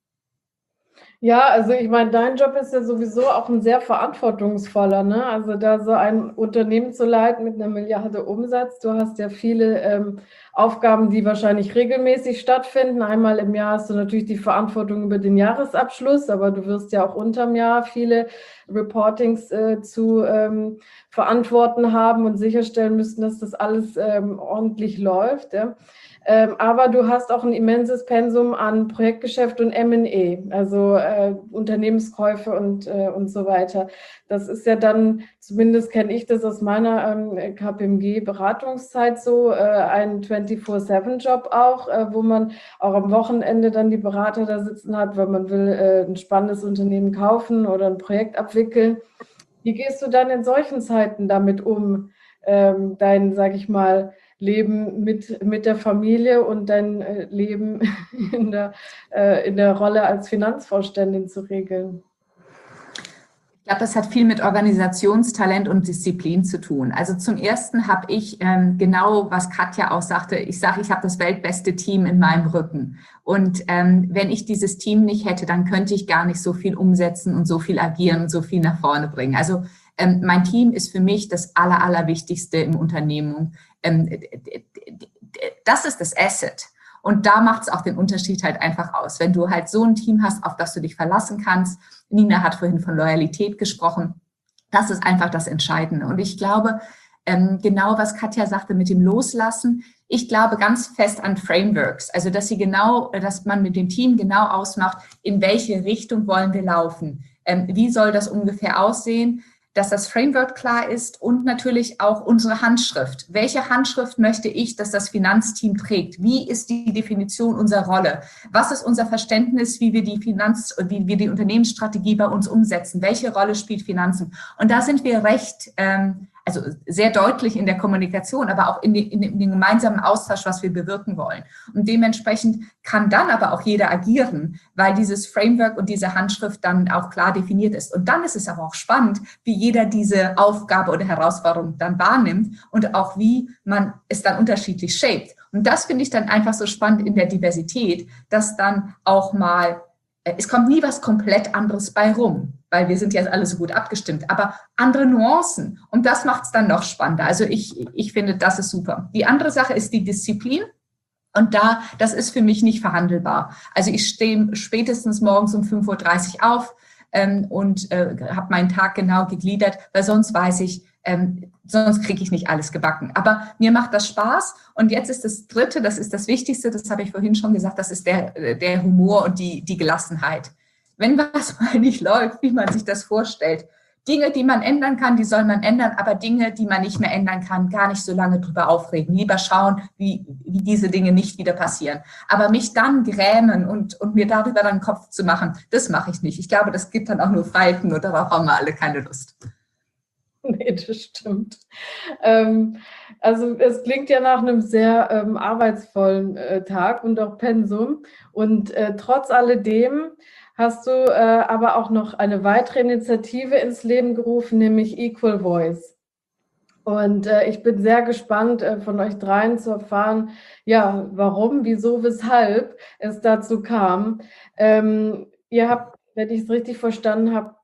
Ja, also ich meine, dein Job ist ja sowieso auch ein sehr verantwortungsvoller, ne? Also da so ein Unternehmen zu leiten mit 1 Milliarde Umsatz, du hast ja viele Aufgaben, die wahrscheinlich regelmäßig stattfinden. Einmal im Jahr hast du natürlich die Verantwortung über den Jahresabschluss, aber du wirst ja auch unterm Jahr viele Reportings zu verantworten haben und sicherstellen müssen, dass das alles ordentlich läuft, ja? Aber du hast auch ein immenses Pensum an Projektgeschäft und M&A, also Unternehmenskäufe und so weiter. Das ist ja dann, zumindest kenne ich das aus meiner KPMG-Beratungszeit so, ein 24/7-Job auch, wo man auch am Wochenende dann die Berater da sitzen hat, weil man will ein spannendes Unternehmen kaufen oder ein Projekt abwickeln. Wie gehst du dann in solchen Zeiten damit um, dein, sag ich mal, Leben mit der Familie und dein Leben in der Rolle als Finanzvorständin zu regeln? Ich glaube, das hat viel mit Organisationstalent und Disziplin zu tun. Also zum Ersten habe ich genau, was Katja auch sagte, ich habe das weltbeste Team in meinem Rücken. Und wenn ich dieses Team nicht hätte, dann könnte ich gar nicht so viel umsetzen und so viel agieren und so viel nach vorne bringen. Also mein Team ist für mich das Allerwichtigste im Unternehmen. Das ist das Asset. Und da macht es auch den Unterschied halt einfach aus. Wenn du halt so ein Team hast, auf das du dich verlassen kannst. Nina hat vorhin von Loyalität gesprochen. Das ist einfach das Entscheidende. Und ich glaube, genau was Katja sagte mit dem Loslassen, ich glaube ganz fest an Frameworks. Also, dass man mit dem Team genau ausmacht, in welche Richtung wollen wir laufen. Wie soll das ungefähr aussehen? Dass das Framework klar ist und natürlich auch unsere Handschrift. Welche Handschrift möchte ich, dass das Finanzteam trägt? Wie ist die Definition unserer Rolle? Was ist unser Verständnis, wie wir die Unternehmensstrategie bei uns umsetzen? Welche Rolle spielt Finanzen? Und da sind wir recht, also sehr deutlich in der Kommunikation, aber auch in den gemeinsamen Austausch, was wir bewirken wollen. Und dementsprechend kann dann aber auch jeder agieren, weil dieses Framework und diese Handschrift dann auch klar definiert ist. Und dann ist es aber auch spannend, wie jeder diese Aufgabe oder Herausforderung dann wahrnimmt und auch wie man es dann unterschiedlich shaped. Und das finde ich dann einfach so spannend in der Diversität, dass dann auch mal, es kommt nie was komplett anderes bei rum, weil wir sind ja alle so gut abgestimmt, aber andere Nuancen. Und das macht es dann noch spannender. Also ich finde, das ist super. Die andere Sache ist die Disziplin. Und das ist für mich nicht verhandelbar. Also ich stehe spätestens morgens um 5:30 Uhr auf und habe meinen Tag genau gegliedert, weil sonst weiß ich, sonst kriege ich nicht alles gebacken. Aber mir macht das Spaß. Und jetzt ist das Dritte, das ist das Wichtigste, das habe ich vorhin schon gesagt, das ist der Humor und die Gelassenheit. Wenn was mal nicht läuft, wie man sich das vorstellt, Dinge, die man ändern kann, die soll man ändern, aber Dinge, die man nicht mehr ändern kann, gar nicht so lange drüber aufregen. Lieber schauen, wie diese Dinge nicht wieder passieren. Aber mich dann grämen und mir darüber dann Kopf zu machen, das mache ich nicht. Ich glaube, das gibt dann auch nur Falten und darauf haben wir alle keine Lust. Nee, das stimmt. Also es klingt ja nach einem sehr arbeitsvollen Tag und auch Pensum. Und trotz alledem hast du aber auch noch eine weitere Initiative ins Leben gerufen, nämlich Equal Voice. Und ich bin sehr gespannt, von euch dreien zu erfahren, ja, warum, wieso, weshalb es dazu kam. Ihr habt, wenn ich es richtig verstanden habe,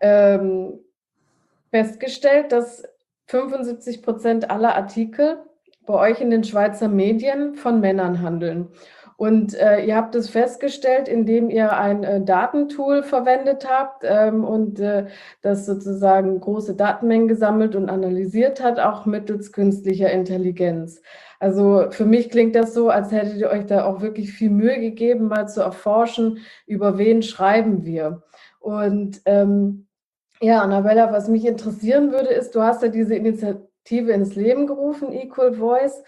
festgestellt, dass 75% aller Artikel bei euch in den Schweizer Medien von Männern handeln. Und ihr habt es festgestellt, indem ihr ein Datentool verwendet habt und das sozusagen große Datenmengen gesammelt und analysiert hat, auch mittels künstlicher Intelligenz. Also für mich klingt das so, als hättet ihr euch da auch wirklich viel Mühe gegeben, mal zu erforschen, über wen schreiben wir. Und ja, Annabella, was mich interessieren würde, ist, du hast ja diese Initiative ins Leben gerufen, Equal Voice.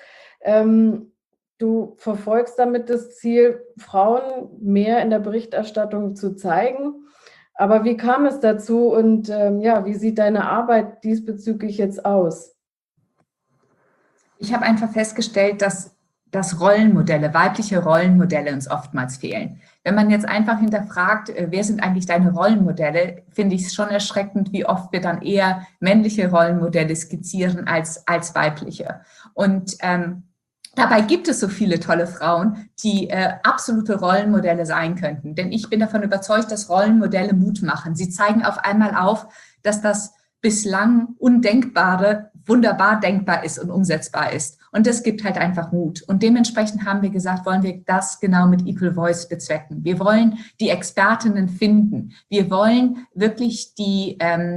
Du verfolgst damit das Ziel, Frauen mehr in der Berichterstattung zu zeigen. Aber wie kam es dazu und ja, wie sieht deine Arbeit diesbezüglich jetzt aus? Ich habe einfach festgestellt, dass weibliche Rollenmodelle uns oftmals fehlen. Wenn man jetzt einfach hinterfragt, wer sind eigentlich deine Rollenmodelle, finde ich es schon erschreckend, wie oft wir dann eher männliche Rollenmodelle skizzieren als weibliche. Und dabei gibt es so viele tolle Frauen, die absolute Rollenmodelle sein könnten. Denn ich bin davon überzeugt, dass Rollenmodelle Mut machen. Sie zeigen auf einmal auf, dass das bislang Undenkbare wunderbar denkbar ist und umsetzbar ist. Und das gibt halt einfach Mut. Und dementsprechend haben wir gesagt, wollen wir das genau mit Equal Voice bezwecken. Wir wollen die Expertinnen finden. Wir wollen wirklich die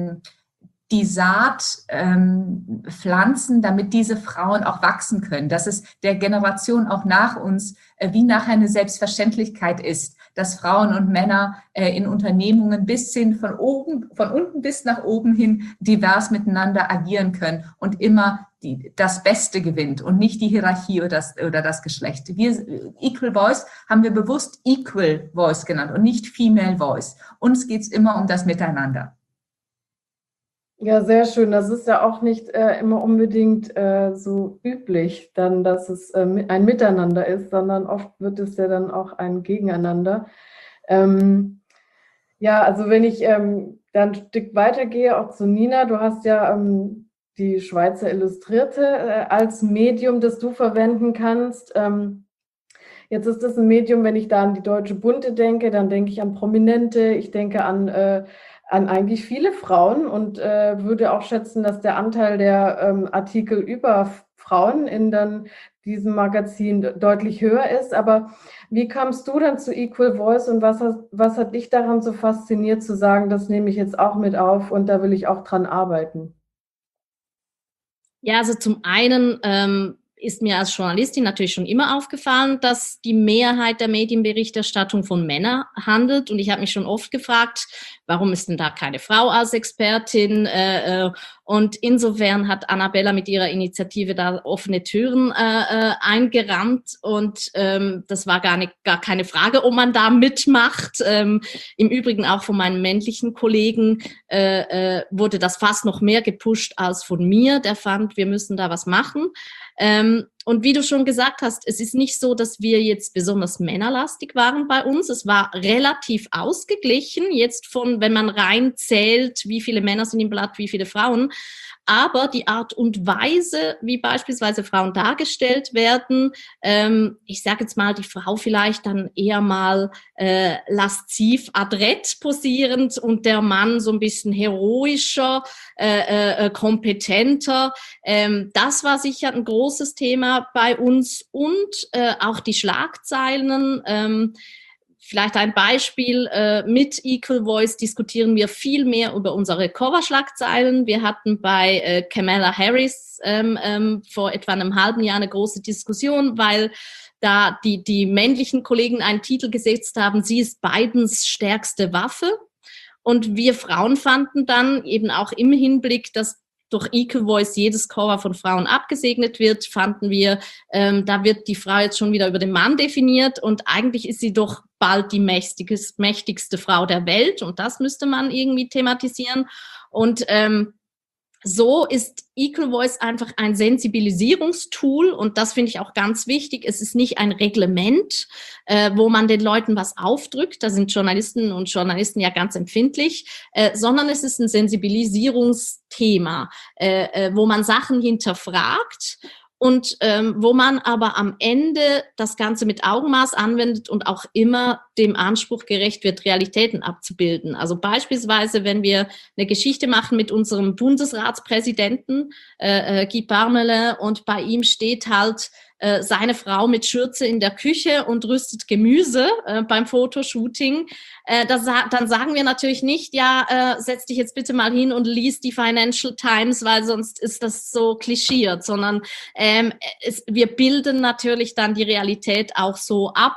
Saat pflanzen, damit diese Frauen auch wachsen können, dass es der Generation auch nach uns wie nachher eine Selbstverständlichkeit ist, dass Frauen und Männer in Unternehmungen bis hin von unten bis nach oben hin divers miteinander agieren können und immer das Beste gewinnt und nicht die Hierarchie oder das Geschlecht. Equal Voice haben wir bewusst Equal Voice genannt und nicht Female Voice. Uns geht es immer um das Miteinander. Ja, sehr schön. Das ist ja auch nicht immer unbedingt so üblich, dann, dass es ein Miteinander ist, sondern oft wird es ja dann auch ein Gegeneinander. Ja, also wenn ich dann ein Stück weitergehe, auch zu Nina. Du hast ja die Schweizer Illustrierte als Medium, das du verwenden kannst. Jetzt ist das ein Medium, wenn ich da an die Deutsche Bunte denke, dann denke ich an Prominente, ich denke an eigentlich viele Frauen und würde auch schätzen, dass der Anteil der Artikel über Frauen in dann diesem Magazin deutlich höher ist. Aber wie kamst du dann zu Equal Voice und was hat dich daran so fasziniert zu sagen, das nehme ich jetzt auch mit auf und da will ich auch dran arbeiten? Ja, also zum einen ist mir als Journalistin natürlich schon immer aufgefallen, dass die Mehrheit der Medienberichterstattung von Männern handelt. Und ich habe mich schon oft gefragt, warum ist denn da keine Frau als Expertin? Und insofern hat Annabella mit ihrer Initiative da offene Türen eingerannt. Und das war gar keine Frage, ob man da mitmacht. Im Übrigen auch von meinen männlichen Kollegen wurde das fast noch mehr gepusht als von mir. Der fand, wir müssen da was machen. Und wie du schon gesagt hast, es ist nicht so, dass wir jetzt besonders männerlastig waren bei uns. Es war relativ ausgeglichen, jetzt von, wenn man rein zählt, wie viele Männer sind im Blatt, wie viele Frauen. Aber die Art und Weise, wie beispielsweise Frauen dargestellt werden, ich sage jetzt mal, die Frau vielleicht dann eher mal lasziv adrett posierend und der Mann so ein bisschen heroischer, kompetenter. Das war sicher ein großes Thema bei uns und auch die Schlagzeilen. Vielleicht ein Beispiel, mit Equal Voice diskutieren wir viel mehr über unsere Coverschlagzeilen. Wir hatten bei Kamala Harris vor etwa einem halben Jahr eine große Diskussion, weil da die männlichen Kollegen einen Titel gesetzt haben, sie ist Bidens stärkste Waffe. Und wir Frauen fanden dann eben auch im Hinblick, dass durch Equal Voice jedes Cover von Frauen abgesegnet wird, fanden wir, da wird die Frau jetzt schon wieder über den Mann definiert und eigentlich ist sie doch bald die mächtigste Frau der Welt und das müsste man irgendwie thematisieren. Und so ist Equal Voice einfach ein Sensibilisierungstool und das finde ich auch ganz wichtig. Es ist nicht ein Reglement, wo man den Leuten was aufdrückt, da sind Journalistinnen und Journalisten ja ganz empfindlich, sondern es ist ein Sensibilisierungsthema, wo man Sachen hinterfragt und wo man aber am Ende das Ganze mit Augenmaß anwendet und auch immer dem Anspruch gerecht wird, Realitäten abzubilden. Also beispielsweise, wenn wir eine Geschichte machen mit unserem Bundesratspräsidenten Guy Parmelin und bei ihm steht halt seine Frau mit Schürze in der Küche und rüstet Gemüse beim Fotoshooting, dann sagen wir natürlich nicht, ja, setz dich jetzt bitte mal hin und lies die Financial Times, weil sonst ist das so klischiert, sondern wir bilden natürlich dann die Realität auch so ab,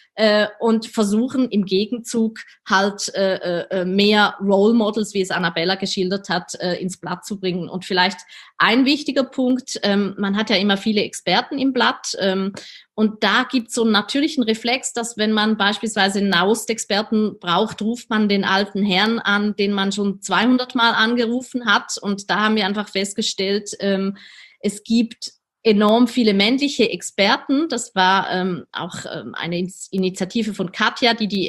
und versuchen im Gegenzug halt mehr Role Models, wie es Annabella geschildert hat, ins Blatt zu bringen. Und vielleicht ein wichtiger Punkt, man hat ja immer viele Experten im Blatt und da gibt es so einen natürlichen Reflex, dass wenn man beispielsweise einen Nahost-Experten braucht, ruft man den alten Herrn an, den man schon 200 Mal angerufen hat und da haben wir einfach festgestellt, es gibt enorm viele männliche Experten. Das war auch eine Initiative von Katja, die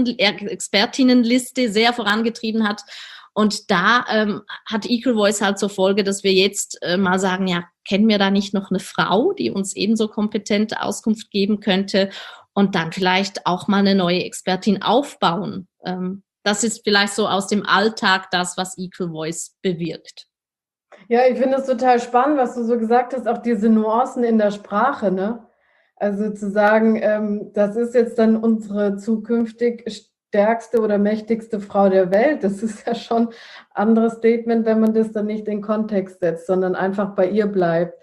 Expertinnenliste sehr vorangetrieben hat. Und da hat Equal Voice halt zur Folge, dass wir jetzt mal sagen, ja, kennen wir da nicht noch eine Frau, die uns ebenso kompetente Auskunft geben könnte und dann vielleicht auch mal eine neue Expertin aufbauen. Das ist vielleicht so aus dem Alltag das, was Equal Voice bewirkt. Ja, ich finde es total spannend, was du so gesagt hast, auch diese Nuancen in der Sprache, ne? Also zu sagen, das ist jetzt dann unsere zukünftig stärkste oder mächtigste Frau der Welt. Das ist ja schon ein anderes Statement, wenn man das dann nicht in Kontext setzt, sondern einfach bei ihr bleibt.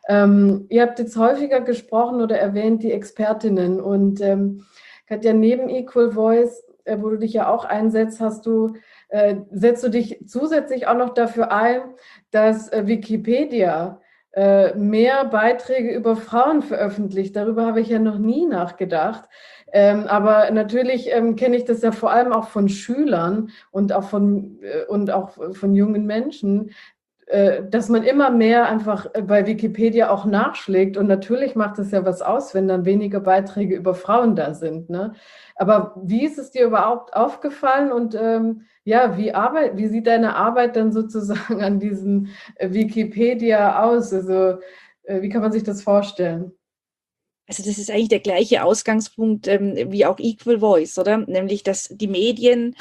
Ihr habt jetzt häufiger gesprochen oder erwähnt die Expertinnen und Katja, neben Equal Voice, wo du dich ja auch einsetzt, setzt du dich zusätzlich auch noch dafür ein, dass Wikipedia mehr Beiträge über Frauen veröffentlicht. Darüber habe ich ja noch nie nachgedacht. Aber natürlich kenne ich das ja vor allem auch von Schülern und auch von jungen Menschen, dass man immer mehr einfach bei Wikipedia auch nachschlägt. Und natürlich macht es ja was aus, wenn dann weniger Beiträge über Frauen da sind, ne? Aber wie ist es dir überhaupt aufgefallen und ja, wie sieht deine Arbeit dann sozusagen an diesen Wikipedia aus? Also wie kann man sich das vorstellen? Also das ist eigentlich der gleiche Ausgangspunkt wie auch Equal Voice, oder? Nämlich, dass die Medien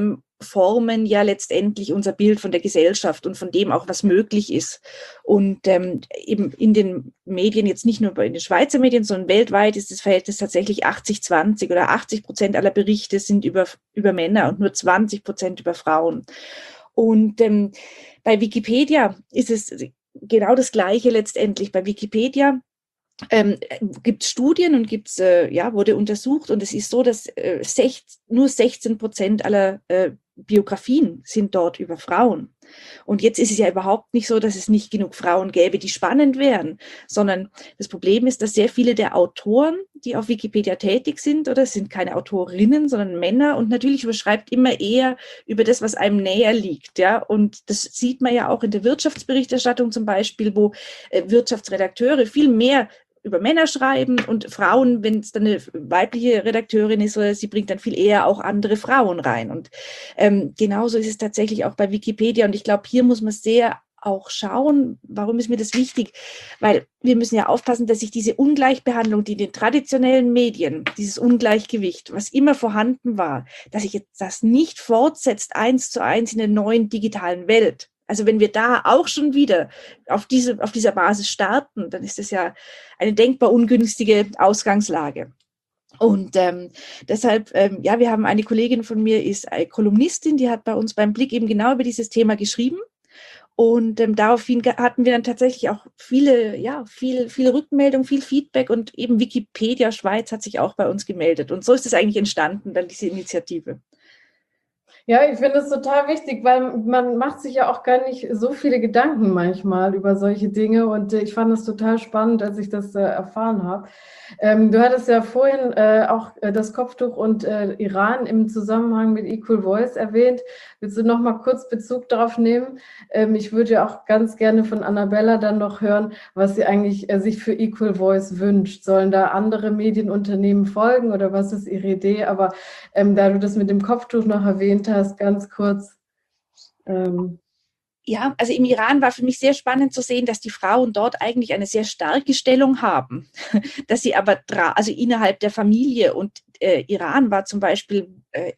formen ja letztendlich unser Bild von der Gesellschaft und von dem auch, was möglich ist. Und eben in den Medien, jetzt nicht nur in den Schweizer Medien, sondern weltweit ist das Verhältnis tatsächlich 80-20 oder 80% aller Berichte sind über Männer und nur 20% über Frauen. Und bei Wikipedia ist es genau das Gleiche letztendlich. Bei Wikipedia gibt es Studien und wurde untersucht, und es ist so, dass nur 16% aller Biografien sind dort über Frauen. Und jetzt ist es ja überhaupt nicht so, dass es nicht genug Frauen gäbe, die spannend wären, sondern das Problem ist, dass sehr viele der Autoren, die auf Wikipedia tätig sind, oder es sind keine Autorinnen, sondern Männer, und natürlich überschreibt immer eher über das, was einem näher liegt, ja, und das sieht man ja auch in der Wirtschaftsberichterstattung zum Beispiel, wo Wirtschaftsredakteure viel mehr über Männer schreiben, und Frauen, wenn es dann eine weibliche Redakteurin ist, oder sie bringt dann viel eher auch andere Frauen rein. Und genauso ist es tatsächlich auch bei Wikipedia. Und ich glaube, hier muss man sehr auch schauen, warum ist mir das wichtig? Weil wir müssen ja aufpassen, dass sich diese Ungleichbehandlung, die in den traditionellen Medien, dieses Ungleichgewicht, was immer vorhanden war, dass sich jetzt das nicht fortsetzt 1:1 in der neuen digitalen Welt. Also wenn wir da auch schon wieder auf dieser Basis starten, dann ist das ja eine denkbar ungünstige Ausgangslage. Und deshalb, wir haben eine Kollegin von mir, ist eine Kolumnistin, die hat bei uns beim Blick eben genau über dieses Thema geschrieben. Und daraufhin hatten wir dann tatsächlich auch viele Rückmeldungen, viel Feedback, und eben Wikipedia Schweiz hat sich auch bei uns gemeldet. Und so ist es eigentlich entstanden, dann diese Initiative. Ja, ich finde es total wichtig, weil man macht sich ja auch gar nicht so viele Gedanken manchmal über solche Dinge, und ich fand es total spannend, als ich das erfahren habe. Du hattest ja vorhin auch das Kopftuch und Iran im Zusammenhang mit Equal Voice erwähnt. Willst du noch mal kurz Bezug darauf nehmen? Ich würde ja auch ganz gerne von Annabella dann noch hören, was sie eigentlich sich für Equal Voice wünscht. Sollen da andere Medienunternehmen folgen, oder was ist ihre Idee? Aber da du das mit dem Kopftuch noch erwähnt hast, ganz kurz. Ja, also im Iran war für mich sehr spannend zu sehen, dass die Frauen dort eigentlich eine sehr starke Stellung haben, dass sie aber also innerhalb der Familie, und Iran war zum Beispiel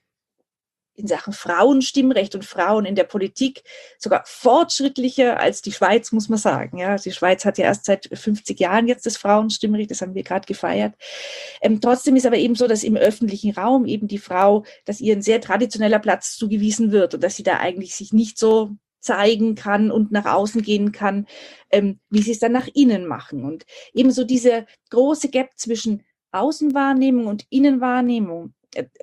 in Sachen Frauenstimmrecht und Frauen in der Politik sogar fortschrittlicher als die Schweiz, muss man sagen. Ja, die Schweiz hat ja erst seit 50 Jahren jetzt das Frauenstimmrecht, das haben wir gerade gefeiert. Trotzdem ist aber eben so, dass im öffentlichen Raum eben die Frau, dass ihr ein sehr traditioneller Platz zugewiesen wird und dass sie da eigentlich sich nicht so zeigen kann und nach außen gehen kann, wie sie es dann nach innen machen. Und ebenso diese große Gap zwischen Außenwahrnehmung und Innenwahrnehmung,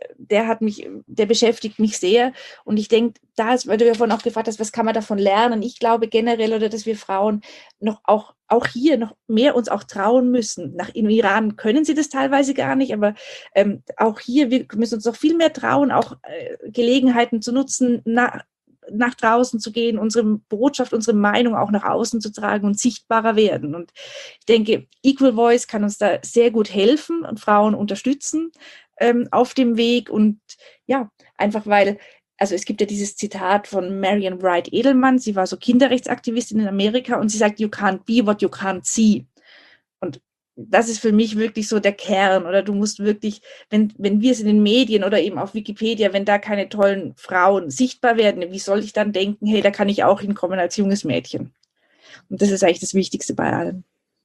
der beschäftigt mich sehr. Und ich denke, weil du ja vorhin auch gefragt hast, was kann man davon lernen? Ich glaube generell, oder dass wir Frauen noch auch hier noch mehr uns auch trauen müssen. Im Iran können sie das teilweise gar nicht, aber auch hier, wir müssen uns noch viel mehr trauen, auch Gelegenheiten zu nutzen, nach draußen zu gehen, unsere Botschaft, unsere Meinung auch nach außen zu tragen und sichtbarer werden. Und ich denke, Equal Voice kann uns da sehr gut helfen und Frauen unterstützen auf dem Weg. Und ja, einfach weil, also es gibt ja dieses Zitat von Marian Wright Edelman, sie war so Kinderrechtsaktivistin in Amerika, und sie sagt, you can't be what you can't see. Und das ist für mich wirklich so der Kern, oder du musst wirklich, wenn wir es in den Medien oder eben auf Wikipedia, wenn da keine tollen Frauen sichtbar werden, wie soll ich dann denken, hey, da kann ich auch hinkommen als junges Mädchen? Und das ist eigentlich das Wichtigste bei allem.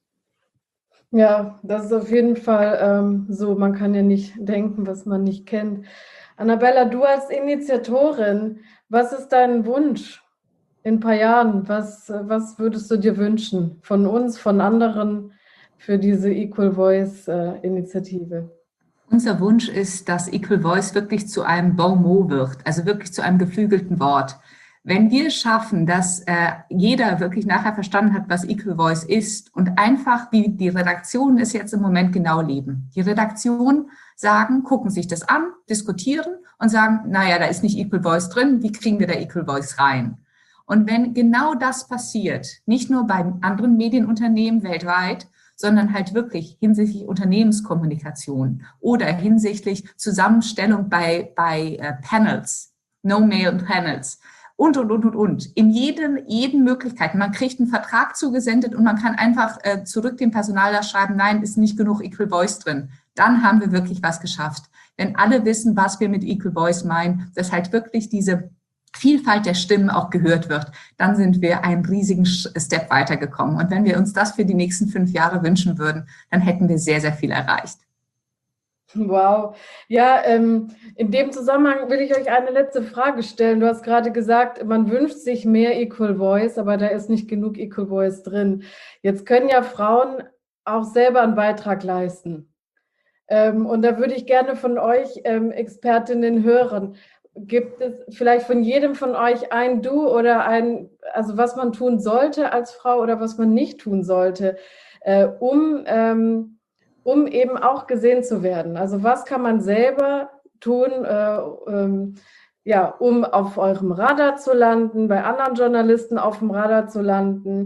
Ja, das ist auf jeden Fall so, man kann ja nicht denken, was man nicht kennt. Annabella, du als Initiatorin, was ist dein Wunsch in ein paar Jahren? Was würdest du dir wünschen von uns, von anderen, für diese Equal Voice Initiative? Unser Wunsch ist, dass Equal Voice wirklich zu einem Bon mot wird, also wirklich zu einem geflügelten Wort. Wenn wir es schaffen, dass jeder wirklich nachher verstanden hat, was Equal Voice ist, und einfach, wie die Redaktionen es jetzt im Moment genau leben. Die Redaktionen gucken sich das an, diskutieren und sagen, naja, da ist nicht Equal Voice drin, wie kriegen wir da Equal Voice rein? Und wenn genau das passiert, nicht nur bei anderen Medienunternehmen weltweit, sondern halt wirklich hinsichtlich Unternehmenskommunikation oder hinsichtlich Zusammenstellung bei Panels, No-Mail-Panels und. In jeden Möglichkeiten. Man kriegt einen Vertrag zugesendet und man kann einfach zurück dem Personaler schreiben, nein, ist nicht genug Equal Voice drin. Dann haben wir wirklich was geschafft. Wenn alle wissen, was wir mit Equal Voice meinen, dass halt wirklich diese Vielfalt der Stimmen auch gehört wird, dann sind wir einen riesigen Step weitergekommen. Und wenn wir uns das für die nächsten 5 Jahre wünschen würden, dann hätten wir sehr, sehr viel erreicht. Wow. Ja, in dem Zusammenhang will ich euch eine letzte Frage stellen. Du hast gerade gesagt, man wünscht sich mehr Equal Voice, aber da ist nicht genug Equal Voice drin. Jetzt können ja Frauen auch selber einen Beitrag leisten. Und da würde ich gerne von euch Expertinnen hören. Gibt es vielleicht von jedem von euch ein Du oder also was man tun sollte als Frau oder was man nicht tun sollte, um eben auch gesehen zu werden? Also was kann man selber tun, um auf eurem Radar zu landen, bei anderen Journalisten auf dem Radar zu landen?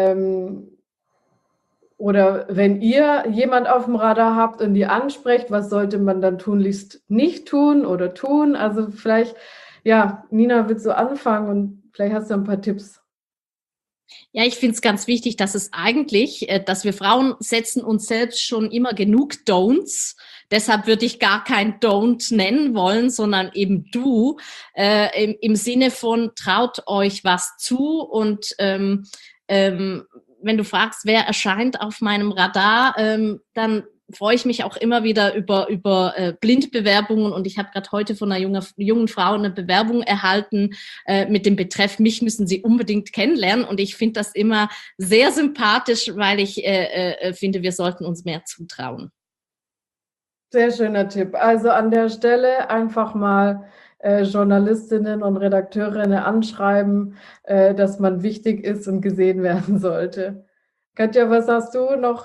Oder wenn ihr jemand auf dem Radar habt und die ansprecht, was sollte man dann tunlichst nicht tun oder tun? Also vielleicht, ja, Nina, willst du anfangen und vielleicht hast du ein paar Tipps. Ja, ich finde es ganz wichtig, dass dass wir Frauen setzen uns selbst schon immer genug Don'ts. Deshalb würde ich gar kein Don't nennen wollen, sondern eben Du, im Sinne von traut euch was zu und wenn du fragst, wer erscheint auf meinem Radar, dann freue ich mich auch immer wieder über Blindbewerbungen und ich habe gerade heute von einer jungen Frau eine Bewerbung erhalten mit dem Betreff, mich müssen Sie unbedingt kennenlernen und ich finde das immer sehr sympathisch, weil ich finde, wir sollten uns mehr zutrauen. Sehr schöner Tipp. Also an der Stelle einfach mal Journalistinnen und Redakteurinnen anschreiben, dass man wichtig ist und gesehen werden sollte. Katja, was hast du noch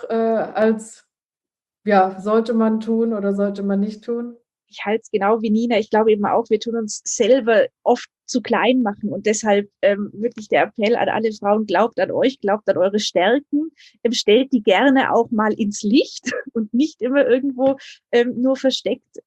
sollte man tun oder sollte man nicht tun? Ich halte es genau wie Nina. Ich glaube eben auch, wir tun uns selber oft zu klein machen und deshalb wirklich der Appell an alle Frauen, glaubt an euch, glaubt an eure Stärken, stellt die gerne auch mal ins Licht und nicht immer irgendwo nur versteckt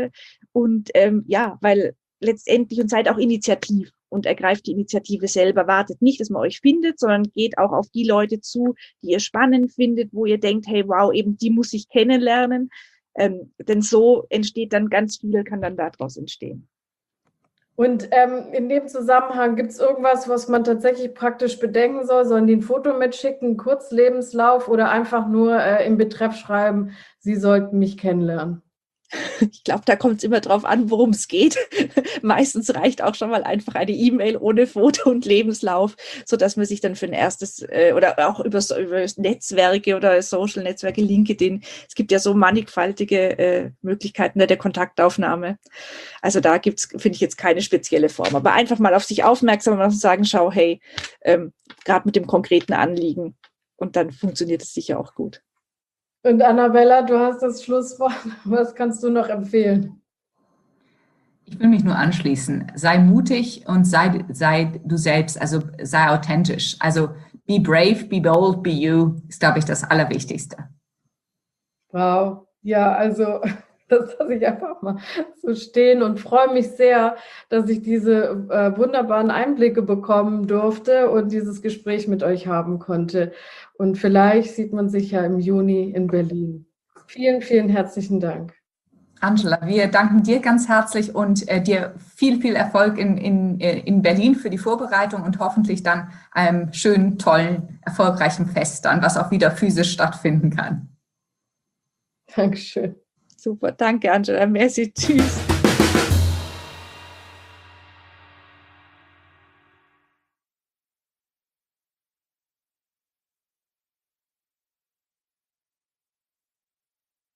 weil letztendlich und seid auch initiativ und ergreift die Initiative selber. Wartet nicht, dass man euch findet, sondern geht auch auf die Leute zu, die ihr spannend findet, wo ihr denkt, hey, wow, eben die muss ich kennenlernen. Denn so entsteht dann ganz viel, kann dann daraus entstehen. Und in dem Zusammenhang gibt es irgendwas, was man tatsächlich praktisch bedenken soll? Sollen die ein Foto mitschicken, Kurzlebenslauf oder einfach nur im Betreff schreiben, Sie sollten mich kennenlernen? Ich glaube, da kommt es immer drauf an, worum es geht. Meistens reicht auch schon mal einfach eine E-Mail ohne Foto und Lebenslauf, sodass man sich dann für ein erstes oder auch über Netzwerke oder Social-Netzwerke, LinkedIn, es gibt ja so mannigfaltige Möglichkeiten der Kontaktaufnahme. Also da finde ich jetzt keine spezielle Form, aber einfach mal auf sich aufmerksam machen und sagen, schau, hey, gerade mit dem konkreten Anliegen und dann funktioniert es sicher auch gut. Und Annabella, du hast das Schlusswort. Was kannst du noch empfehlen? Ich will mich nur anschließen. Sei mutig und sei du selbst, also sei authentisch. Also be brave, be bold, be you, ist, glaube ich, das Allerwichtigste. Wow. Ja, also das lasse ich einfach mal so stehen und freue mich sehr, dass ich diese wunderbaren Einblicke bekommen durfte und dieses Gespräch mit euch haben konnte. Und vielleicht sieht man sich ja im Juni in Berlin. Vielen, vielen herzlichen Dank. Angela, wir danken dir ganz herzlich und dir viel, viel Erfolg in Berlin für die Vorbereitung und hoffentlich dann einem schönen, tollen, erfolgreichen Fest dann, was auch wieder physisch stattfinden kann. Dankeschön. Super, danke Angela, merci, tschüss.